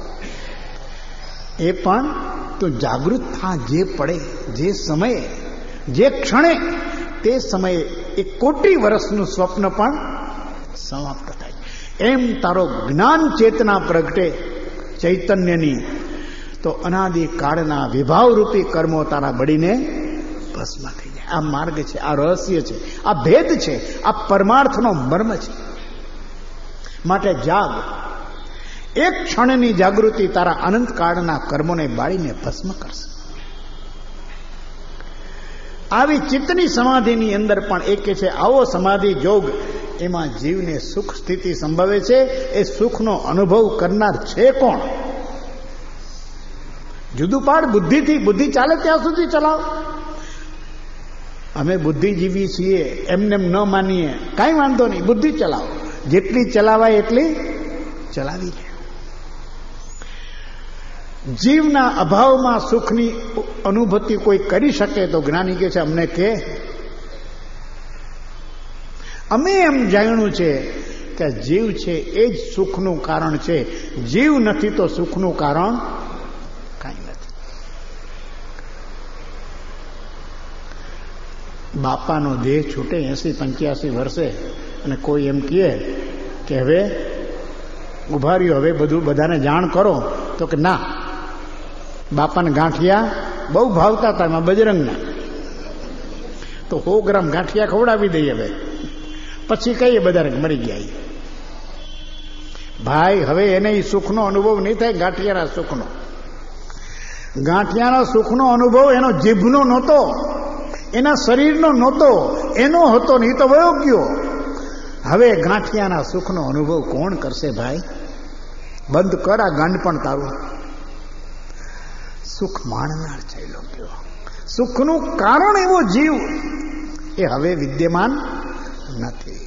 એ પણ તો જાગૃત થા. જે પડે, જે સમયે, જે ક્ષણે, તે સમયે એ કોટી વર્ષનું સ્વપ્ન પણ સમાપ્ત થાય. એમ તારો જ્ઞાન ચેતના પ્રગટે ચૈતન્યની, તો અનાદિ કાળના વિભાવરૂપી કર્મો તારા બળીને ભસ્મ થઈ જાય. આ માર્ગ છે, આ રહસ્ય છે, આ ભેદ છે, આ પરમાર્થનો મર્મ છે. માટે જાગ. એક ક્ષણની જાગૃતિ તારા અનંતકાળના કર્મોને બાળીને ભસ્મ કરશે. આવી ચિત્તની સમાધિની અંદર પણ એક છે, આવો સમાધિ જોગ, એમાં જીવને સુખ સ્થિતિ સંભવે છે. એ સુખનો અનુભવ કરનાર છે કોણ? જુદું પાડ બુદ્ધિથી. બુદ્ધિ ચાલે ત્યાં સુધી ચલાવ. અમે બુદ્ધિજીવી છીએ એમને ન માનીએ, કાંઈ વાંધો નહીં, બુદ્ધિ ચલાવો. જેટલી ચલાવાય એટલી ચલાવી લે. જીવના અભાવમાં સુખની અનુભૂતિ કોઈ કરી શકે તો જ્ઞાની કહે છે, અમને કે અમે એમ જાણ્યું છે કે જીવ છે એ જ સુખનું કારણ છે. જીવ નથી તો સુખનું કારણ કાંઈ નથી. બાપાનો દેહ છૂટે 80-85 વર્ષે અને કોઈ એમ કહે કે હવે ઉભા રહ્યો, હવે બધું બધાને જાણ કરો, તો કે ના, બાપાને ગાંઠિયા બહુ ભાવતા હતા, એમાં બજરંગના, તો 100 ગ્રામ ગાંઠિયા ખવડાવી દઈએ. હવે પછી કહીએ બધાને મરી ગયા. ભાઈ, હવે એને સુખનો અનુભવ નહીં થાય. ગાંઠિયાના સુખનો, ગાંઠિયાના સુખનો અનુભવ એનો જીભનો નહોતો, એના શરીરનો નહોતો, એનો હતો નહીં તો વયો ગયો. હવે ગાંઠિયાના સુખનો અનુભવ કોણ કરશે ભાઈ? બંધ કર આ ગાંડ પણ તારું. સુખ માણનાર ચાલ્યો ગયો. સુખનું કારણ એવો જીવ એ હવે વિદ્યમાન નથી.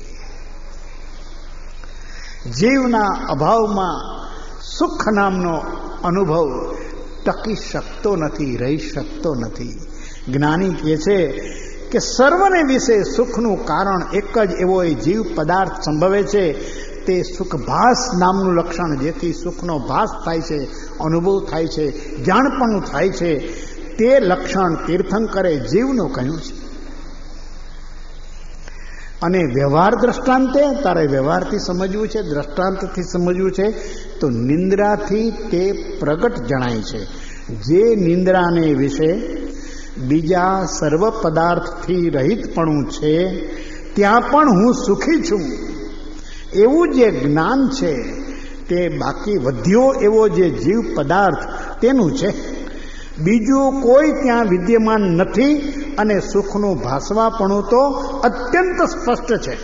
જીવના અભાવમાં સુખ નામનો અનુભવ ટકી શકતો નથી, રહી શકતો નથી. જ્ઞાની કહે છે કે સર્વને વિશે સુખનું કારણ એક જ એવો એ જીવ પદાર્થ સંભવે છે, તે સુખભાસ નામનું લક્ષણ. જેથી સુખનો ભાસ થાય છે, અનુભવ થાય છે, જાણપણું થાય છે, તે લક્ષણ તીર્થંકરે જીવનું કહ્યું છે. અને વ્યવહાર દ્રષ્ટાંતે તારે વ્યવહારથી સમજવું છે, દ્રષ્ટાંતથી સમજવું છે, તો નિંદ્રાથી તે પ્રગટ જણાય છે. જે નિંદ્રાને વિશે બીજા સર્વ પદાર્થથી રહિતપણું છે, ત્યાં પણ હું સુખી છું એવું જે જ્ઞાન છે, તે બાકી વધ્યો એવો જે જીવ પદાર્થ તેનું છે. બીજું કોઈ ત્યાં વિદ્યમાન નથી અને સુખનું ભાસવાપણું તો અત્યંત સ્પષ્ટ છે.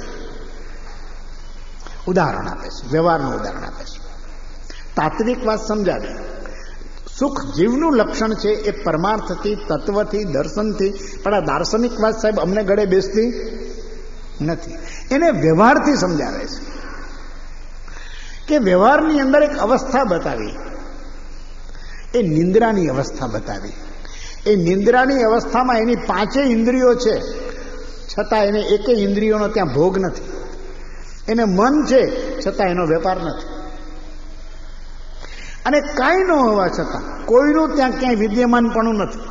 ઉદાહરણ આપે છે, વ્યવહારનું ઉદાહરણ આપે છે. તાત્વિક વાત સમજાવે. સુખ જીવનું લક્ષણ છે, એ પરમાર્થથી, તત્વથી, દર્શનથી, પણ આ દાર્શનિક વાત સાહેબ અમને ગળે બેસતી નથી. એને વ્યવહારથી સમજાવે છે કે વ્યવહારની અંદર એક અવસ્થા બતાવી, એ નિંદ્રાની અવસ્થા બતાવી. એ નિંદ્રાની અવસ્થામાં એની 5 ઇન્દ્રિયો છે, છતાં એને એકેય ઇન્દ્રિયોનો ત્યાં ભોગ નથી. એને મન છે, છતાં એનો વેપાર નથી. અને કાંઈ ન હોવા છતાં કોઈનું ત્યાં ક્યાંય વિદ્યમાનપણું નથી.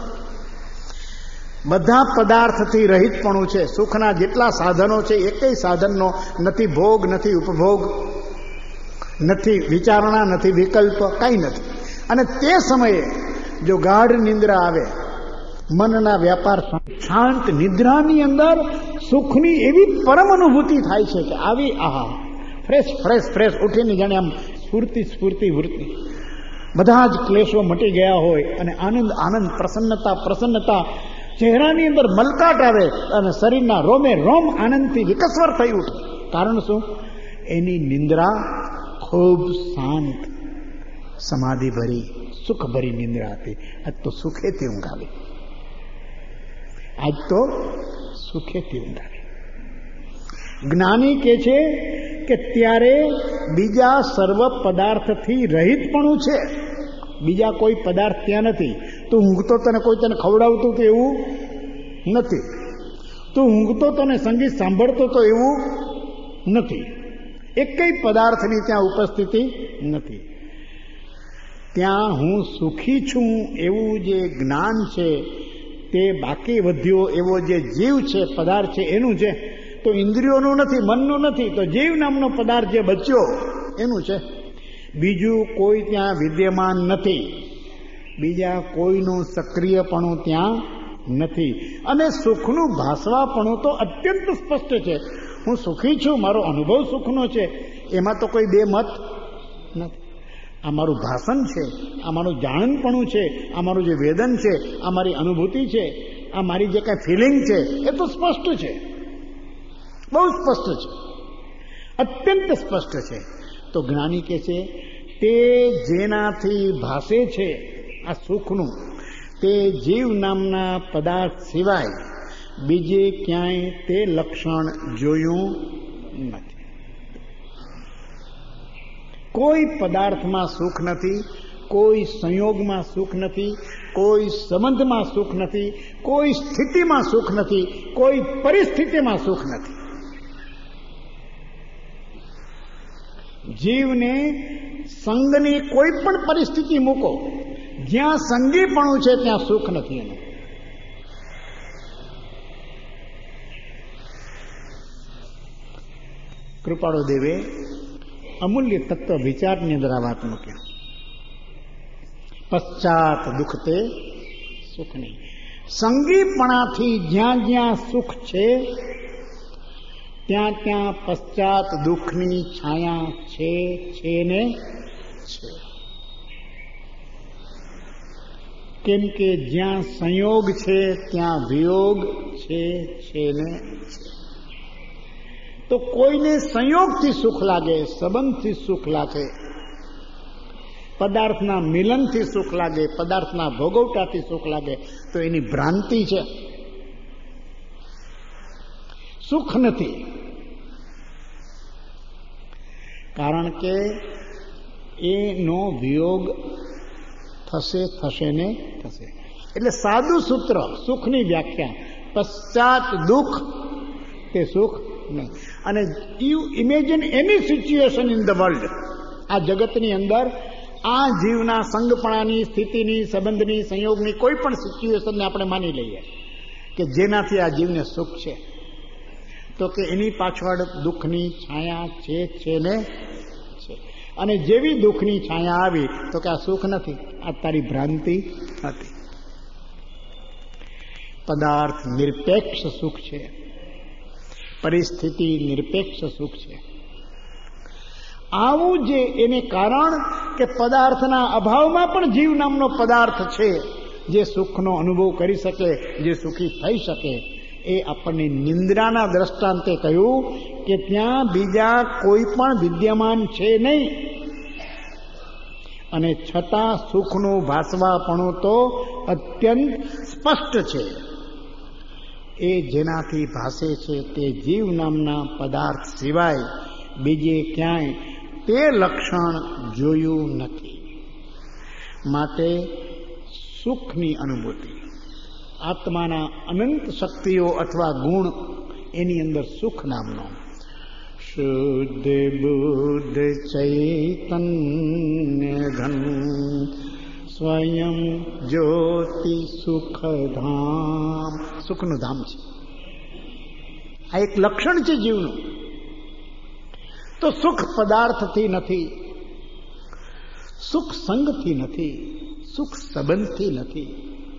બધા પદાર્થથી રહિતપણું છે. સુખના જેટલા સાધનો છે, એકેય સાધનનો નથી ભોગ, નથી ઉપભોગ, નથી વિચારણા, નથી વિકલ્પ, કાંઈ નથી. અને તે સમયે જો ગાઢ નિંદ્રા આવે, મનના વ્યાપાર શાંત નિદ્રાની અંદર સુખની એવી પરમ અનુભૂતિ થાય છે કે આવી આહા ફ્રેશ ફ્રેશ ફ્રેશ ઉઠીને જાણે આમ સ્ફૂર્તિ સ્ફૂર્તિ વૃત્તિ, બધા જ ક્લેશો મટી ગયા હોય અને આનંદ આનંદ, પ્રસન્નતા પ્રસન્નતા, ચહેરાની અંદર મલકાટ આવે અને શરીરના રોમે રોમ આનંદથી વિકસ્વર થઈ ઉઠે. કારણ શું? એની નિંદ્રા ખૂબ શાંત, સમાધિભરી, સુખભરી નિંદ્રા હતી. આજ તો સુખેથી ઊંઘ આવી. આજ તો સુખેથી ઊંઘ આવી. જ્ઞાની કે છે કે ત્યારે બીજા સર્વ પદાર્થથી રહિતપણું છે. બીજા કોઈ પદાર્થ ત્યાં નથી. તું ઊંઘતો તને કોઈ તને ખવડાવતું તો એવું નથી. તું ઊંઘતો તને સંગીત સાંભળતો તો એવું નથી. એકેય પદાર્થની ત્યાં ઉપસ્થિતિ નથી. ત્યાં હું સુખી છું એવું જે જ્ઞાન છે, તે બાકી વધ્યો એવો જે જીવ છે, પદાર્થ છે, એનું છે. તો ઇન્દ્રિયોનું નથી, મનનું નથી, તો જીવ નામનો પદાર્થ જે બચ્યો એનું છે. બીજું કોઈ ત્યાં વિદ્યમાન નથી. બીજા કોઈનું સક્રિયપણું ત્યાં નથી. અને સુખનું ભાસવાપણું તો અત્યંત સ્પષ્ટ છે. હું સુખી છું, મારો અનુભવ સુખનો છે, એમાં તો કોઈ બે મત નથી. આ મારું ભાષણ છે, આ મારું જાણનપણું છે, આ મારું જે વેદન છે, આ મારી અનુભૂતિ છે, આ મારી જે કાંઈ ફિલિંગ છે, એ તો સ્પષ્ટ છે, બહુ સ્પષ્ટ છે, અત્યંત સ્પષ્ટ છે. તો જ્ઞાની કહે છે તે જેનાથી ભાસે છે આ સુખનું, તે જીવ નામના પદાર્થ સિવાય બીજે ક્યાંય તે લક્ષણ જોયું નથી. કોઈ પદાર્થમાં સુખ નથી, કોઈ સંયોગમાં સુખ નથી, કોઈ સંબંધમાં સુખ નથી, કોઈ સ્થિતિમાં સુખ નથી, કોઈ પરિસ્થિતિમાં સુખ નથી. જીવને સંગની કોઈ પણ પરિસ્થિતિ મૂકો, જ્યાં સંગીપણું છે ત્યાં સુખ નથી. એનું કૃપાળુ દેવે અમૂલ્ય તત્વ વિચારની અંદર આ વાત મૂક્યા. પશ્ચાત દુઃખ તે સુખ નહીં. સંગીપણાથી જ્યાં જ્યાં સુખ છે, ત્યાં ત્યાં પશ્ચાત દુઃખની છાયા છે ને છે. કેમ કે જ્યાં સંયોગ છે ત્યાં વિયોગ છે ને છે. તો કોઈને સંયોગથી સુખ લાગે, સંબંધથી સુખ લાગે, પદાર્થના મિલનથી સુખ લાગે, પદાર્થના ભોગવટાથી સુખ લાગે, તો એની ભ્રાંતિ છે, સુખ નથી. કારણ કે એનો વિયોગ થશે ને થશે. એટલે સાદું સૂત્ર સુખની વ્યાખ્યા, પશ્ચાત દુઃખ તે સુખ નહીં. અને you imagine any situation in the world, આ જગતની અંદર આ જીવના સંગપણાની, સ્થિતિની, સંબંધની, સંયોગની કોઈ પણ સિચ્યુએશનને આપણે માની લઈએ કે જેનાથી આ જીવને સુખ છે, તો કે એની પાછળ દુઃખની છાયા છે ને છે. અને જેવી દુઃખની છાયા આવી તો કે આ સુખ નથી, આ તારી ભ્રાંતિ હતી. પદાર્થ નિરપેક્ષ સુખ છે, પરિસ્થિતિ નિરપેક્ષ સુખ છે. આવું જે એને કારણ કે પદાર્થના અભાવમાં પણ જીવ નામનો પદાર્થ છે જે સુખનો અનુભવ કરી શકે, જે સુખી થઈ શકે. એ આપણને નિંદ્રાના દ્રષ્ટાંતે કહ્યું કે ત્યાં બીજા કોઈ પણ વિદ્યમાન છે નહીં, અને છતાં સુખનું ભાસવાપણું તો અત્યંત સ્પષ્ટ છે. એ જેનાથી ભાસે છે તે જીવ નામના પદાર્થ સિવાય બીજે ક્યાંય તે લક્ષણ જોયું નથી. માટે સુખની અનુભૂતિ, આત્માના અનંત શક્તિઓ અથવા ગુણ, એની અંદર સુખ નામનો શુદ્ધ બુદ્ધ ચૈતન્ય ઘન સ્વયં જ્યોતિ સુખધામ, સુખનું ધામ છે. આ એક લક્ષણ છે જીવનું. તો સુખ પદાર્થથી નથી, સુખ સંગથી નથી, સુખ સંબંધથી નથી,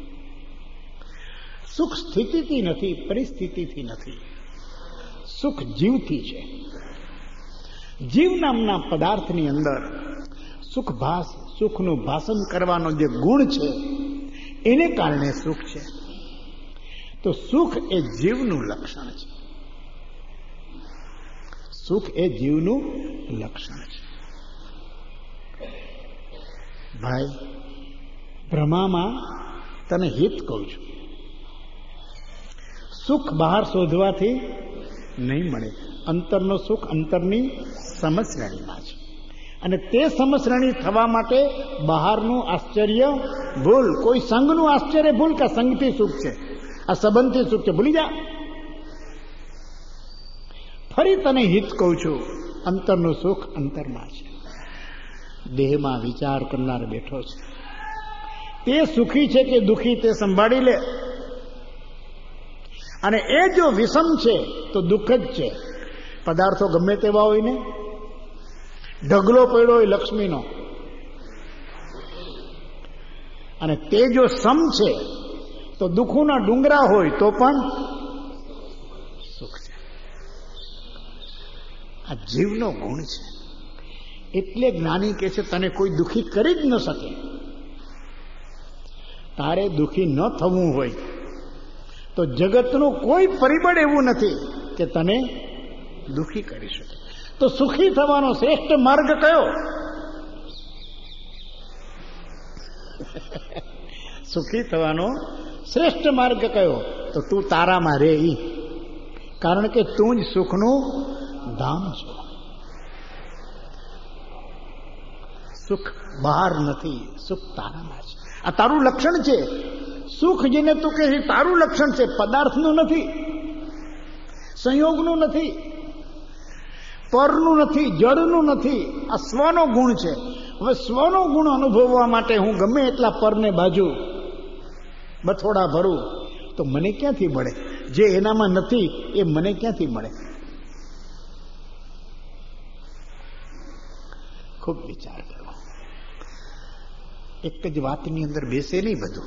સુખ સ્થિતિથી નથી, પરિસ્થિતિથી નથી. સુખ જીવથી છે. જીવ નામના પદાર્થની અંદર સુખ ભાસ, સુખનું ભાષણ કરવાનો જે ગુણ છે એને કારણે સુખ છે. તો સુખ એ જીવનું લક્ષણ છે. સુખ એ જીવનું લક્ષણ છે. ભાઈ, બ્રહ્મામાં તને હિત કહું છું, સુખ બહાર શોધવાથી નહીં મળે. અંતરનો સુખ અંતરની સમશ્રેણીમાં છે, અને તે સમશ્રેણી થવા માટે બહારનું આશ્ચર્ય ભૂલ. કોઈ સંઘનું આશ્ચર્ય ભૂલ કે સંઘથી સુખ છે, આ સંબંધથી સુખ છે, ભૂલી જા. ફરી તને હિત કહું છું, અંતરનું સુખ અંતરમાં છે. દેહમાં વિચાર કરનાર બેઠો છે, તે સુખી છે કે દુઃખી તે સંભાળી લે. અને એ જો વિષમ છે તો દુઃખ જ છે. પદાર્થો ગમે તેવા હોય ને, ઢગલો પડ્યો હોય લક્ષ્મીનો, અને તે જો સમ છે તો દુઃખોના ડુંગરા હોય તો પણ સુખ છે. આ જીવનો ગુણ છે. એટલે જ્ઞાની કહે છે તને કોઈ દુઃખી કરી જ ન શકે. તારે દુઃખી ન થવું હોય તો જગતનું કોઈ પરિબળ એવું નથી કે તને દુઃખી કરી શકે. તો સુખી થવાનો શ્રેષ્ઠ માર્ગ કયો? સુખી થવાનો શ્રેષ્ઠ માર્ગ કયો? તો તું તારામાં રે ઈ. કારણ કે તું જ સુખનું ધામ છો. સુખ બહાર નથી, સુખ તારામાં છે. આ તારું લક્ષણ છે. સુખ જેને તું કહે તારું લક્ષણ છે, પદાર્થનું નથી, સંયોગનું નથી, પરનું નથી, જળનું નથી. આ સ્વનો ગુણ છે. હવે સ્વનો ગુણ અનુભવવા માટે હું ગમે એટલા પરને બાજુ બથોડા ભરું તો મને ક્યાંથી મળે? જે એનામાં નથી એ મને ક્યાંથી મળે? ખૂબ વિચાર કરો. એક જ વાતની અંદર બેસે નહીં, બધું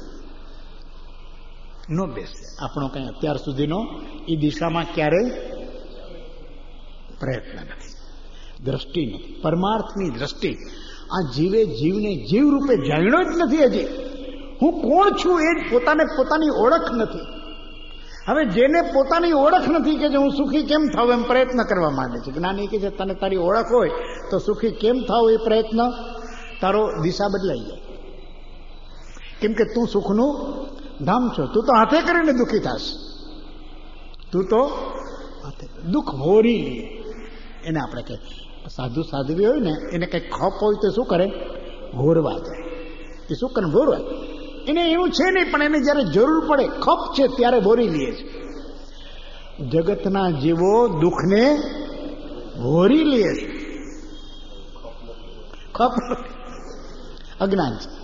ન બેસે. આપણો કઈ અત્યાર સુધીનો એ દિશામાં ક્યારેય પ્રયત્ન નથી, દ્રષ્ટિ નથી, પરમાર્થની દ્રષ્ટિ. આ જીવે જીવને જીવ રૂપે જાણ્યો જ નથી. હજી હું કોણ છું એ જ પોતાની ઓળખ નથી. હવે જેને પોતાની ઓળખ નથી કે હું સુખી કેમ થાવ એમ પ્રયત્ન કરવા માંડે છે. જ્ઞાની કે છે તને તારી ઓળખ હોય તો સુખી કેમ થાવ એ પ્રયત્ન તારો દિશા બદલાઈ જાય. કેમ કે તું સુખનું ધામ છો. તું તો હાથે કરીને દુઃખી થાશ. તું તો દુઃખ હોરી લે. એને આપણે કહે સાધુ સાધ્વી હોય ને, એને કંઈક ખપ હોય તો શું કરે? હોરવા જાય. એ શું કરે? હોરવાય. એને એવું છે નહીં, પણ એને જ્યારે જરૂર પડે, ખપ છે ત્યારે હોરી લે છે. જગતના જીવો દુઃખને હોરી લે છે. ખપ અજ્ઞાન છે.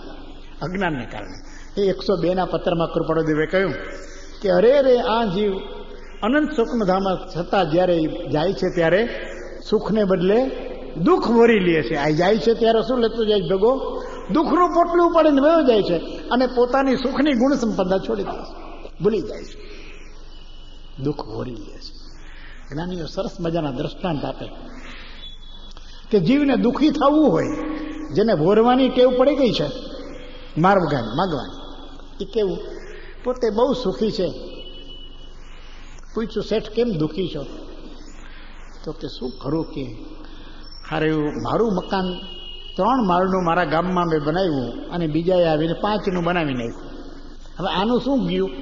અજ્ઞાનને કારણે. એ 102 પત્રમાં કૃપાળુદેવે કહ્યું કે અરે રે આ જીવ અનંત સુખધામ છતાં જ્યારે જાય છે ત્યારે સુખને બદલે દુઃખ વરી લે છે. આ જાય છે ત્યારે શું લેતો જાય ભેગો? દુઃખનું પોટલું ઉપાડીને વયો જાય છે અને પોતાની સુખની ગુણ સંપદા છોડી દે છે, ભૂલી જાય છે, દુઃખ વરી લે છે. જ્ઞાનીઓ સરસ મજાના દ્રષ્ટાંત આપે કે જીવને દુઃખી થવું હોય, જેને ભોરવાની ટેવ પડી ગઈ છે, માગવાની, એ કેવું? પોતે બહુ સુખી છે. પૂછ્યું, શેઠ કેમ દુઃખી છો? તો કે શું કરું કે હારે મારું મકાન 3 માળનું મારા ગામમાં મેં બનાવ્યું અને બીજાએ આવીને 5નું બનાવી નાખ્યું. હવે આનું શું ગયું?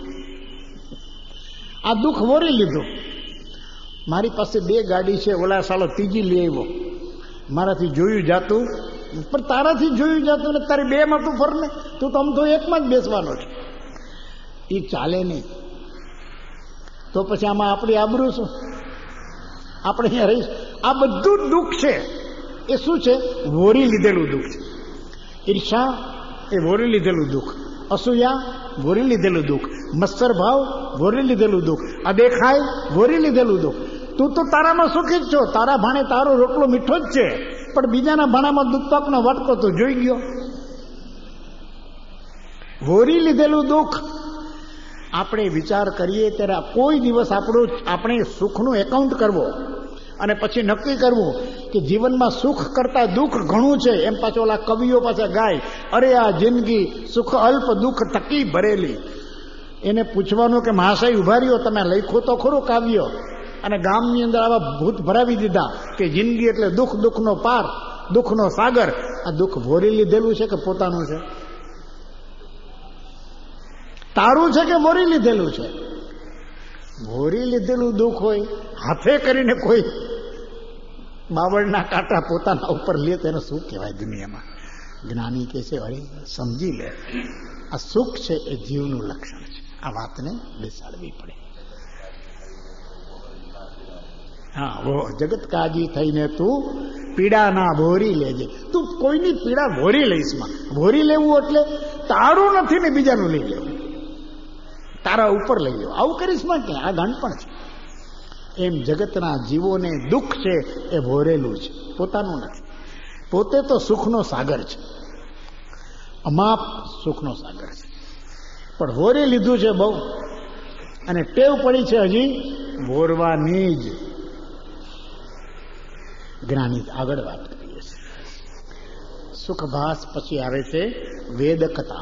આ દુઃખ વોરી લીધું. મારી પાસે 2 ગાડી છે, ઓલા સાલો 3જી લઈ આવ્યો. મારાથી જોયું જાતું, પણ તારાથી જોયું જાતું ને તારી 2માં તું ફર ને, તું તો આમ તો 1માં જ બેસવાનો છે. એ ચાલે નહીં. તો પછી આમાં આપણી આબરૂ શું? આપણે અહીંયા રહીશું. આ બધું દુઃખ છે એ શું છે? વોરી લીધેલું દુઃખ છે. ઈર્ષા એ વોરી લીધેલું દુઃખ, અસૂયા વોરી લીધેલું દુઃખ, મત્સર ભાવ વોરી લીધેલું દુઃખ, અદેખાય વોરી લીધેલું દુઃખ. તું તો તારામાં સુખી જ છો, તારા ભાણે તારો રોટલો મીઠો જ છે, પણ બીજાના ભાણામાં દૂધપાકનો વાટકો તું જોઈ ગયો. વોરી લીધેલું દુઃખ. આપણે વિચાર કરીએ ત્યારે કોઈ દિવસ આપણે સુખનું એકાઉન્ટ કરવો અને પછી નક્કી કરવું કે જીવનમાં સુખ કરતા દુઃખ ઘણું છે. એમ પાછો ઓલા કવિઓ પાછા ગાય, અરે આ જિંદગી સુખ અલ્પ દુઃખ થકી ભરેલી. એને પૂછવાનું કે મહાશય ઉભા રહ્યો, તમે લખ્યું તો ખરું કાવ્ય, અને ગામની અંદર આવા ભૂત ભરાવી દીધા કે જિંદગી એટલે દુઃખ, દુઃખનો પાર, દુઃખનો સાગર. આ દુઃખ ભોરી લીધેલું છે કે પોતાનું છે? તારું છે કે વોરી લીધેલું છે? વોરી લીધેલું દુઃખ હોય, હાથે કરીને કોઈ બાવળના કાંટા પોતાના ઉપર લે તેને શું કહેવાય દુનિયામાં? જ્ઞાની કહે છે, અરે સમજી લે, આ સુખ છે એ જીવનું લક્ષણ છે. આ વાતને બેસાડવી પડે. હા, જગત કાજી થઈને તું પીડા ના ભોરી લેજે. તું કોઈની પીડા ભોરી લઈશમાં. ભોરી લેવું એટલે તારું નથી ને બીજાનું લઈ લેવું, તારા ઉપર લઈ લેવું. આવું કરીશ માં કે આ ગાંડપણ છે. એમ જગતના જીવોને દુઃખ છે એ ભોરેલું છે, પોતાનું નથી. પોતે તો સુખનો સાગર છે, અમાપ સુખનો સાગર છે, પણ ભોરી લીધું છે બહુ, અને ટેવ પડી છે હજી ભોરવાની જ. જ્ઞાની આગળ વાત કરીએ છીએ. સુખભાસ પછી આવે છે વેદકતા.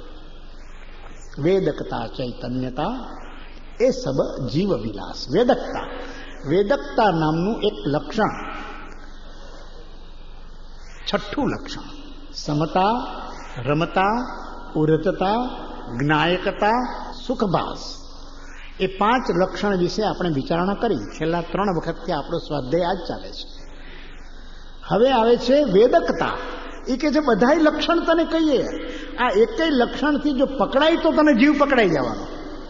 વેદકતા ચૈતન્યતા એ સબ જીવ વિલાસ. વેદકતા, વેદકતા નામનું એક લક્ષણ, 6ઠું લક્ષણ. સમતા, રમતા, ઉર્ધતા, જ્ઞાયકતા, સુખભાસ. એ 5 લક્ષણ વિશે આપણે વિચારણા કરી. છેલ્લા 3 વખતથી આપણો સ્વાધ્યાય આ જ ચાલે છે. હવે આવે છે વેદકતા. એ કે જે બધાય લક્ષણ તને કહીએ, આ એકેય લક્ષણથી જો પકડાય તો તને જીવ પકડાઈ જવાનો.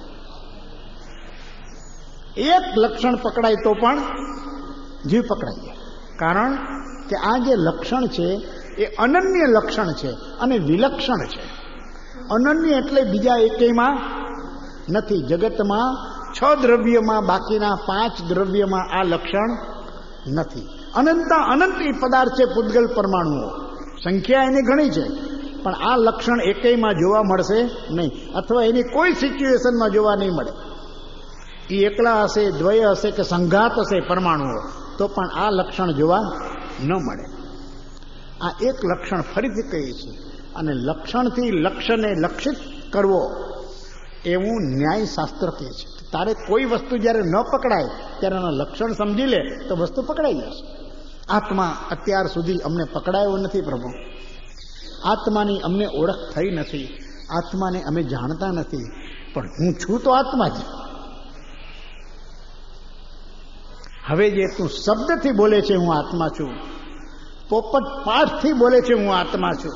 એક લક્ષણ પકડાય તો પણ જીવ પકડાઈ જાય. કારણ કે આ જે લક્ષણ છે એ અનન્ય લક્ષણ છે અને વિલક્ષણ છે. અનન્ય એટલે બીજા એકેયમાં નથી. જગતમાં 6 દ્રવ્યમાં બાકીના 5 દ્રવ્યમાં આ લક્ષણ નથી. અનંતા અનંત એ પદાર્થ છે, પૂતગલ પરમાણુઓ, સંખ્યા એની ઘણી છે, પણ આ લક્ષણ એકેયમાં જોવા મળશે નહીં, અથવા એની કોઈ સિચ્યુએશનમાં જોવા નહીં મળે. એ એકલા હશે, દ્વય હશે કે સંઘાત હશે પરમાણુઓ, તો પણ આ લક્ષણ જોવા ન મળે. આ એક લક્ષણ ફરીથી કહીએ છીએ. અને લક્ષણથી લક્ષ્યને લક્ષિત કરવો એવું ન્યાયશાસ્ત્ર કહે છે. તારે કોઈ વસ્તુ જ્યારે ન પકડાય ત્યારે એના લક્ષણ સમજી લે તો વસ્તુ પકડાઈ જશે. આત્મા અત્યાર સુધી અમને પકડાયો નથી પ્રભુ. આત્માની અમને ઓળખ થઈ નથી. આત્માને અમે જાણતા નથી, પણ હું છું તો આત્મા જ. હવે જે તું શબ્દથી બોલે છે હું આત્મા છું, પોપટ પાઠથી બોલે છે હું આત્મા છું.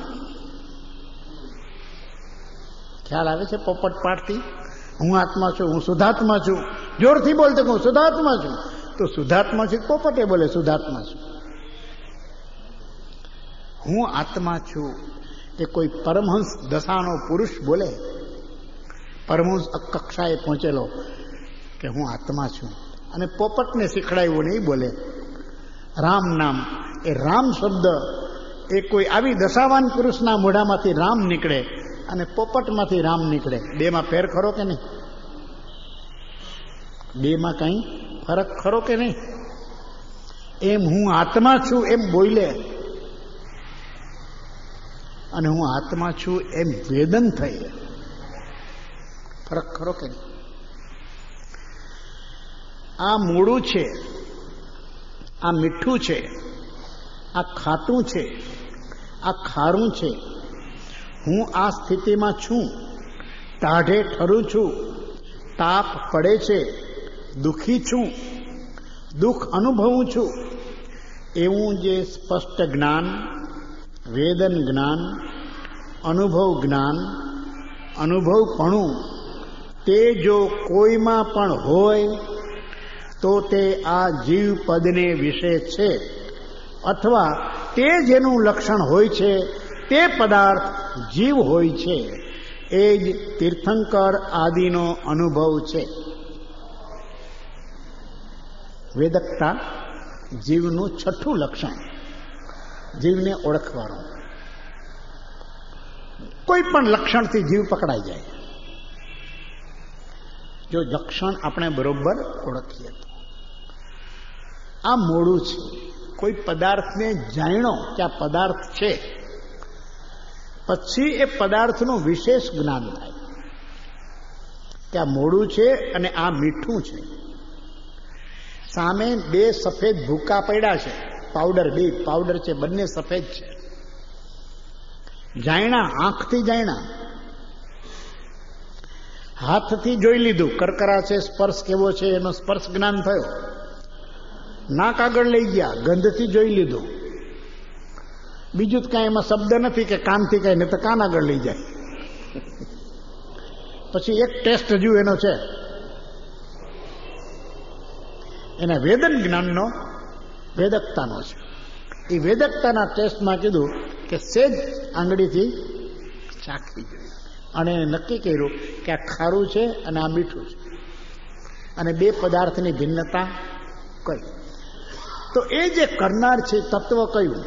ખ્યાલ આવે છે? પોપટ પાઠથી હું આત્મા છું, હું શુદ્ધાત્મા છું. જોરથી બોલતે હું શુદ્ધાત્મા છું, તો શુદ્ધાત્મા છું. પોપટે બોલે શુદ્ધાત્મા છું. હું આત્મા છું એ કોઈ પરમહંસ દશાનો પુરુષ બોલે, પરમહંસ કક્ષાએ પહોંચેલો, કે હું આત્મા છું. અને પોપટને શીખડાવ્યું નહીં બોલે રામ નામ. એ રામ શબ્દ એ કોઈ આવી દશાવાન પુરુષના મોઢામાંથી રામ નીકળે અને પોપટમાંથી રામ નીકળે, બેમાં ફેર ખરો કે નહીં? બેમાં કંઈ ફરક ખરો કે નહીં? એમ હું આત્મા છું એમ બોલે અને હું આત્મા છું એમ વેદન થઈ, ફરક ખરો કે નહીં? આ મોડું છે, આ મીઠું છે, આ ખાટું છે, આ ખારું છે. હું આ સ્થિતિમાં છું, ટાઢે ઠરું છું, તાપ પડે છે, દુઃખી છું, દુઃખ અનુભવું છું. એવું જે સ્પષ્ટ જ્ઞાન, વેદન જ્ઞાન, અનુભવ જ્ઞાન, અનુભવપણું તે જો કોઈમાં પણ હોય તો તે આ જીવ પદને વિશે છે, અથવા તે જેનું લક્ષણ હોય છે તે પદાર્થ જીવ હોય છે. એ જ તીર્થંકર આદિનો અનુભવ છે. વેદકતા જીવનું છઠ્ઠું લક્ષણ, જીવને ઓળખવાનું. કોઈ પણ લક્ષણથી જીવ પકડાઈ જાય જો લક્ષણ આપણે બરોબર ઓળખીએ તો. આ મોડું છે. કોઈ પદાર્થને જાણ્યો કે આ પદાર્થ છે, પછી એ પદાર્થનું વિશેષ જ્ઞાન થાય કે આ મોડું છે અને આ મીઠું છે. સામે બે સફેદ ભૂકા પડ્યા છે, પાવડર, બે પાવડર છે, બંને સફેદ છે. જાણ્યા, આંખથી જાણ્યા, હાથથી જોઈ લીધું, કરકરા છે, સ્પર્શ કેવો છે એનો સ્પર્શ જ્ઞાન થયો. નાક આગળ લઈ ગયા, ગંધથી જોઈ લીધું. બીજું જ કાંઈ એમાં શબ્દ નથી કે કાનથી કાંઈ, નહીં તો કાન આગળ લઈ જાય. પછી એક ટેસ્ટ હજુ એનો છે, એના વેદન જ્ઞાનનો, વેદકતાનો છે. એ વેદકતાના ટેસ્ટમાં કીધું કે સેજ આંગળીથી ચાખવી જોઈએ અને નક્કી કર્યું કે આ ખારું છે અને આ મીઠું છે અને બે પદાર્થની ભિન્નતા કઈ. તો એ જે કરનાર છે તત્વ કયું?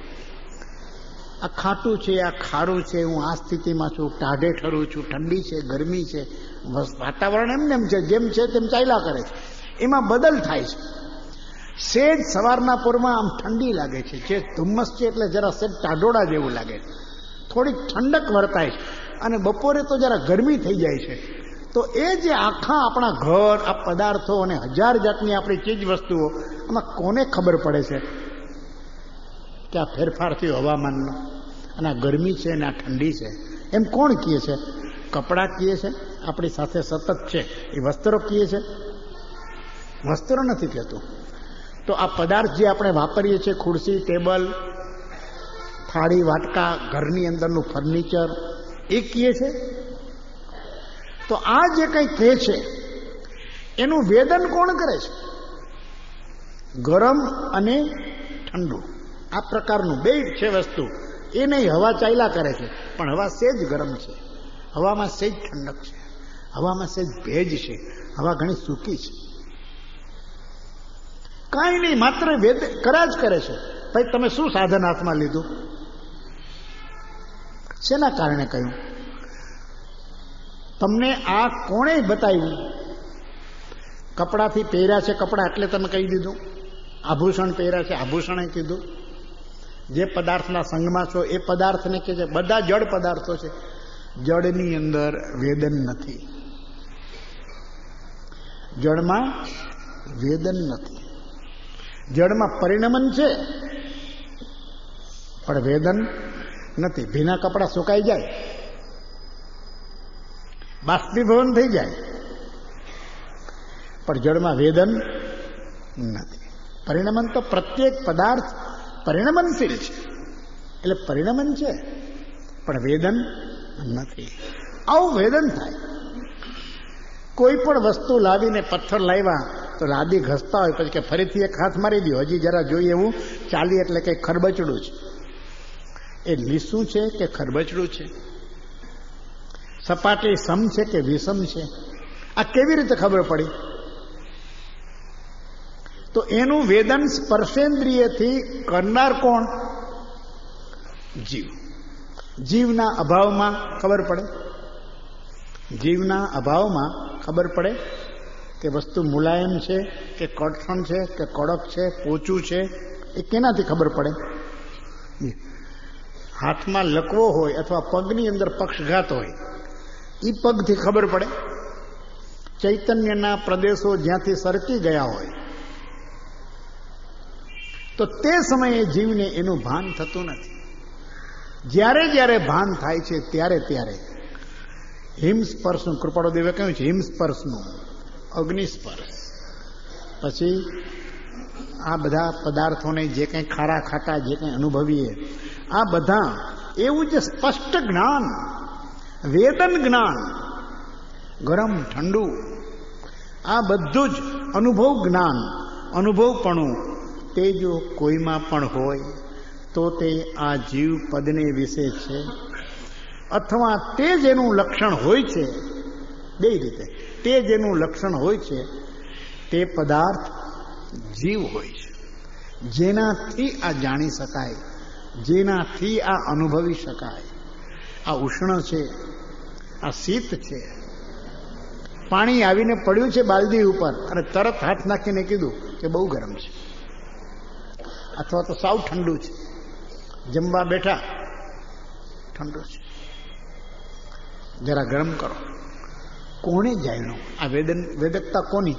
આ ખાટું છે, આ ખારું છે, હું આ સ્થિતિમાં છું, ટાઢે ઠરું છું, ઠંડી છે, ગરમી છે, વાતાવરણ એમને એમ છે, જેમ છે તેમ ચાલ્યા કરે છે. એમાં બદલ થાય છે. સેજ સવારના પૂરમાં આમ ઠંડી લાગે છે, જે ધુમ્મસ છે એટલે જરા સેજ ટાઢોળા જેવું લાગે છે, થોડીક ઠંડક વર્તાય છે, અને બપોરે તો જરા ગરમી થઈ જાય છે. તો એ જે આખા આપણા ઘર, આ પદાર્થો અને હજાર જાતની આપણી ચીજ વસ્તુઓ, આમાં કોને ખબર પડે છે કે આ ફેરફાર થયો હવામાનનો, અને આ ગરમી છે અને આ ઠંડી છે? એમ કોણ કહે છે? કપડાં કહે છે, આપણી સાથે સતત છે. એ વસ્ત્રો કહે છે? વસ્ત્રો નથી કહેતું. તો આ પદાર્થ જે આપણે વાપરીએ છીએ, ખુરશી, ટેબલ, થાળી, વાટકા, ઘરની અંદરનું ફર્નિચર, એ કહે છે? તો આ જે કંઈ કહે છે એનું વેદન કોણ કરે છે? ગરમ અને ઠંડુ, આ પ્રકારનું બે છે વસ્તુ. એ નહીં હવા ચાલ્યા કરે છે, પણ હવા સેજ ગરમ છે, હવામાં સેજ ઠંડક છે, હવામાં સેજ ભેજ છે, હવા ઘણી સૂકી છે. કાંઈ નહીં, માત્ર વેદ કર્યા જ કરે છે. ભાઈ તમે શું સાધન હાથમાં લીધું? શેના કારણે કહ્યું? તમને આ કોણે બતાવ્યું? કપડાથી પહેર્યા છે કપડાં એટલે તમે કહી દીધું. આભૂષણ પહેર્યા છે આભૂષણે કીધું. જે પદાર્થના સંગમાં છો એ પદાર્થને કહે છે. બધા જળ પદાર્થો છે. જળની અંદર વેદન નથી, જળમાં વેદન નથી. જળમાં પરિણમન છે પણ વેદન નથી. ભીના કપડાં સુકાઈ જાય, બાષ્પીભવન થઈ જાય, પણ જળમાં વેદન નથી. પરિણમન તો પ્રત્યેક પદાર્થ પરિણમનશીલ છે, એટલે પરિણમન છે પણ વેદન નથી. આવું વેદન થાય. કોઈ પણ વસ્તુ લાવીને પથ્થર લાવ્યા તો લાદી ઘસતા હોય, પછી કે ફરીથી એક હાથ મારી દો, હજી જરા જોઈએ એવું ચાલી, એટલે કંઈ ખરબચડું છે. એ લીસું છે કે ખરબચડું છે? સપાટી સમ છે કે વિષમ છે? આ કેવી રીતે ખબર પડી? તો એનું વેદન સ્પર્શેન્દ્રિયથી કરનાર કોણ? જીવ. જીવના અભાવમાં ખબર પડે, જીવના અભાવમાં ખબર પડે કે વસ્તુ મુલાયમ છે કે કઠણ છે કે કડક છે, પોચું છે, એ કેનાથી ખબર પડે? હાથમાં લકવો હોય અથવા પગની અંદર પક્ષઘાત હોય, એ પગથી ખબર પડે. ચૈતન્યના પ્રદેશો જ્યાંથી સરકી ગયા હોય તો તે સમયે જીવને એનું ભાન થતું નથી. જ્યારે જ્યારે ભાન થાય છે ત્યારે ત્યારે હિમસ્પર્શનું, કૃપાળુદેવે કહ્યું છે હિમસ્પર્શનું, અગ્નિસ્પર્શ, પછી આ બધા પદાર્થોને જે કંઈ ખારા ખાટા જે કંઈ અનુભવીએ, આ બધા એવું જે સ્પષ્ટ જ્ઞાન, વેદન જ્ઞાન, ગરમ ઠંડુ, આ બધું જ અનુભવ જ્ઞાન, અનુભવપણું, તે જો કોઈમાં પણ હોય તો તે આ જીવ પદને વિશે છે, અથવા તે જેનું લક્ષણ હોય છે, બે રીતે, તે જેનું લક્ષણ હોય છે તે પદાર્થ જીવ હોય છે, જેનાથી આ જાણી શકાય, જેનાથી આ અનુભવી શકાય. આ ઉષ્ણ છે, આ શીત છે. પાણી આવીને પડ્યું છે બાલદી ઉપર અને તરત હાથ નાખીને કીધું કે બહુ ગરમ છે, અથવા તો સાવ ઠંડુ છે. જમવા બેઠા, ઠંડુ છે, જરા ગરમ કરો. કોણે જાણ્યું? આ વેદકતા કોની?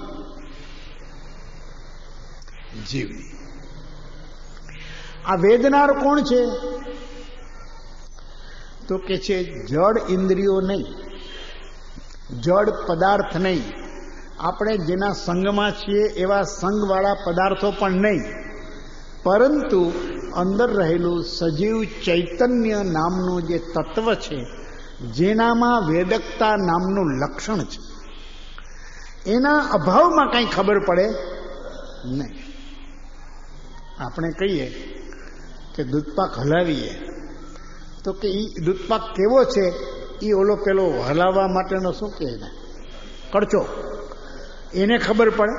જીવની. આ વેદનાર કોણ છે? તો કે છે જડ ઇન્દ્રિયો નહીં, જડ પદાર્થ નહીં, આપણે જેના સંગમાં છીએ એવા સંગવાળા પદાર્થો પણ નહીં, પરંતુ અંદર રહેલું સજીવ ચૈતન્ય નામનું જે તત્વ છે, જેનામાં વેદકતા નામનું લક્ષણ છે, એના અભાવમાં કંઈ ખબર પડે નહીં. આપણે કહીએ કે દૂધપાક હલાવીએ તો કે એ દૂધપાક કેવો છે, એ ઓલો પેલો હલાવવા માટેનો શું કહે ને, કડચો, એને ખબર પડે?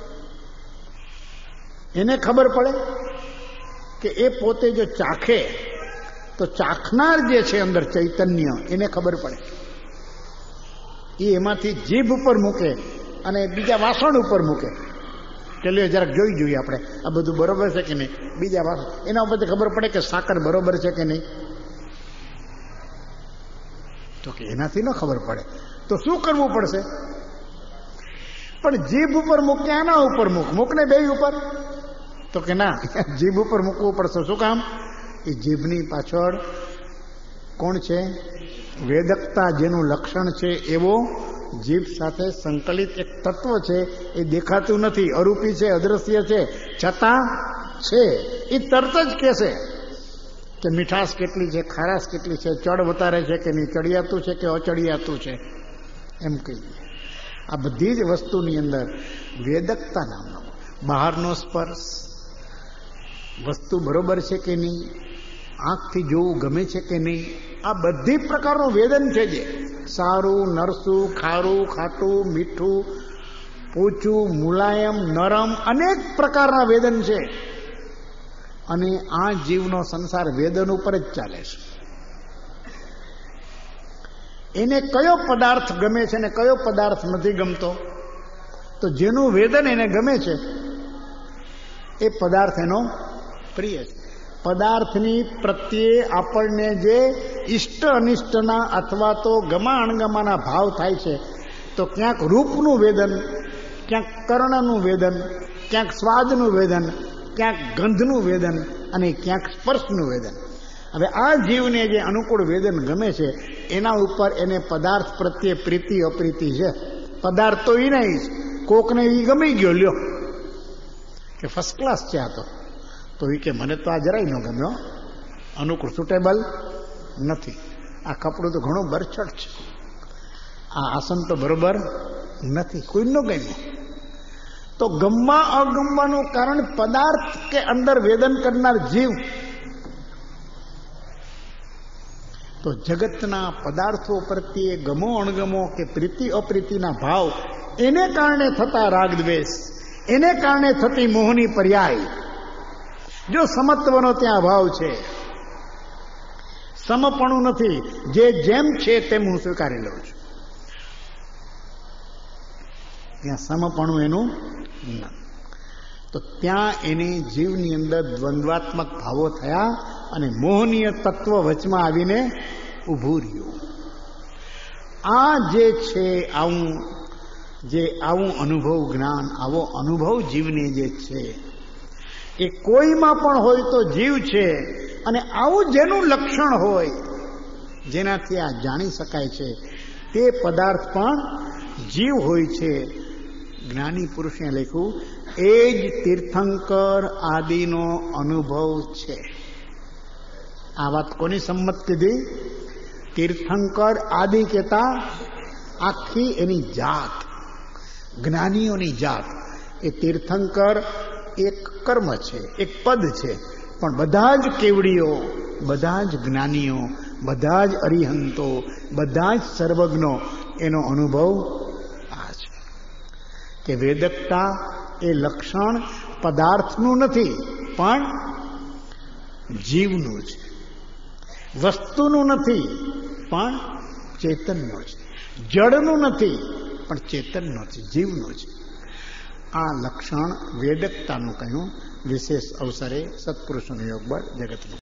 એને ખબર પડે કે એ પોતે જો ચાખે તો ચાખનાર જે છે અંદર ચૈતન્ય, એને ખબર પડે. એ એમાંથી જીભ ઉપર મૂકે અને બીજા વાસણ ઉપર મૂકે કે લે જરાક જોઈ જોઈએ આપણે આ બધું બરોબર છે કે નહીં, બીજા વાસણ, એના ઉપરથી ખબર પડે કે સાકર બરોબર છે કે નહીં. તો કે એનાથી ન ખબર પડે તો શું કરવું પડશે? પણ જીભ ઉપર મૂક કે આના ઉપર મૂકને બે ઉપર, તો કે ના, જીભ ઉપર મૂકવું પડશે. શું કામ? એ જીભની પાછળ કોણ છે? વેદકતા જેનું લક્ષણ છે એવો જીભ સાથે સંકલિત એક તત્વ છે. એ દેખાતું નથી, અરૂપી છે, અદ્રશ્ય છે, છતાં છે. એ તરત જ કહેશે કે મીઠાશ કેટલી છે, ખારાશ કેટલી છે, ચડ વધારે છે કે નહીં, ચડિયાતું છે કે અચડિયાતું છે, એમ કહીએ. આ બધી જ વસ્તુની અંદર વેદકતા નામનો બહારનો સ્પર્શ, વસ્તુ બરોબર છે કે નહીં, આંખથી જોવું ગમે છે કે નહીં, આ બધી પ્રકારનું વેદન છે. જે સારું, નરસું, ખારું, ખાટું, મીઠું, પોચું, મુલાયમ, નરમ, અનેક પ્રકારના વેદન છે. અને આ જીવનો સંસાર વેદન ઉપર જ ચાલે છે. એને કયો પદાર્થ ગમે છે ને કયો પદાર્થ નથી ગમતો? તો જેનું વેદન એને ગમે છે એ પદાર્થ એનો પ્રિય છે. પદાર્થની પ્રત્યે આપણને જે ઇષ્ટ અનિષ્ટના અથવા તો ગમા અણગમાના ભાવ થાય છે, તો ક્યાંક રૂપનું વેદન, ક્યાંક કર્ણનું વેદન, ક્યાંક સ્વાદનું વેદન, ક્યાંક ગંધનું વેદન અને ક્યાંક સ્પર્શનું વેદન. હવે આ જીવને જે અનુકૂળ વેદન ગમે છે એના ઉપર એને પદાર્થ પ્રત્યે પ્રીતિ અપ્રીતિ છે. પદાર્થ તો એ નહીં, કોકને એ ગમી ગયો, લ્યો કે ફર્સ્ટ ક્લાસ છે આ, તો એ કે મને તો આ જરાય ન ગમ્યો, અનુકૂળ, સુટેબલ નથી, આ કપડું તો ઘણું બરછટ છે, આ આસન તો બરોબર નથી, કોઈ ન ગમ્યું. તો ગમવા અગમવાનું કારણ પદાર્થ કે અંદર વેદન કરનાર જીવ. તો જગતના પદાર્થો પ્રત્યે ગમો અણગમો કે પ્રીતિ અપ્રીતિના ભાવ, એને કારણે થતા રાગદ્વેષ, એને કારણે થતી મોહની પર્યાય. જો સમત્વનો ત્યાં અભાવ છે, સમપણું નથી, જે જેમ છે તેમ હું સ્વીકારી લઉં છું, ત્યાં સમપણું એનું નથી. તો ત્યાં એની જીવની અંદર દ્વંદ્વાત્મક ભાવો થયા અને મોહનીય તત્વ વચમાં આવીને ઊભું રહ્યું. આ જે છે આવું અનુભવ જ્ઞાન, આવો અનુભવ જીવને જે છે એ કોઈમાં પણ હોય તો જીવ છે. અને આવું જેનું લક્ષણ હોય, જેનાથી આ જાણી શકાય છે, તે પદાર્થ પણ જીવ હોય છે. જ્ઞાની પુરુષે લખ્યું, એ જ તીર્થંકર આદિનો અનુભવ છે. આ વાત કોની સંમત કીધી? તીર્થંકર આદિ કહેતા આખી એની જાત, જ્ઞાનીઓની જાત. એ તીર્થંકર એક કર્મ છે, એક પદ છે, પણ બધા જ કેવડીઓ, બધા જ જ્ઞાનીઓ, બધા જ અરિહંતો, બધા જ સર્વજ્ઞો, એનો અનુભવ આ છે કે વેદકતા એ લક્ષણ પદાર્થનું નથી, પણ જીવનું છે. વસ્તુનું નથી, પણ ચેતનનું છે. જડનું નથી, પણ ચેતનનું છે, જીવનું છે. આ લક્ષણ વેદકતાનું કહ્યું. વિશેષ અવસરે સત્પુરુષોનો યોગ બળ જગતનું.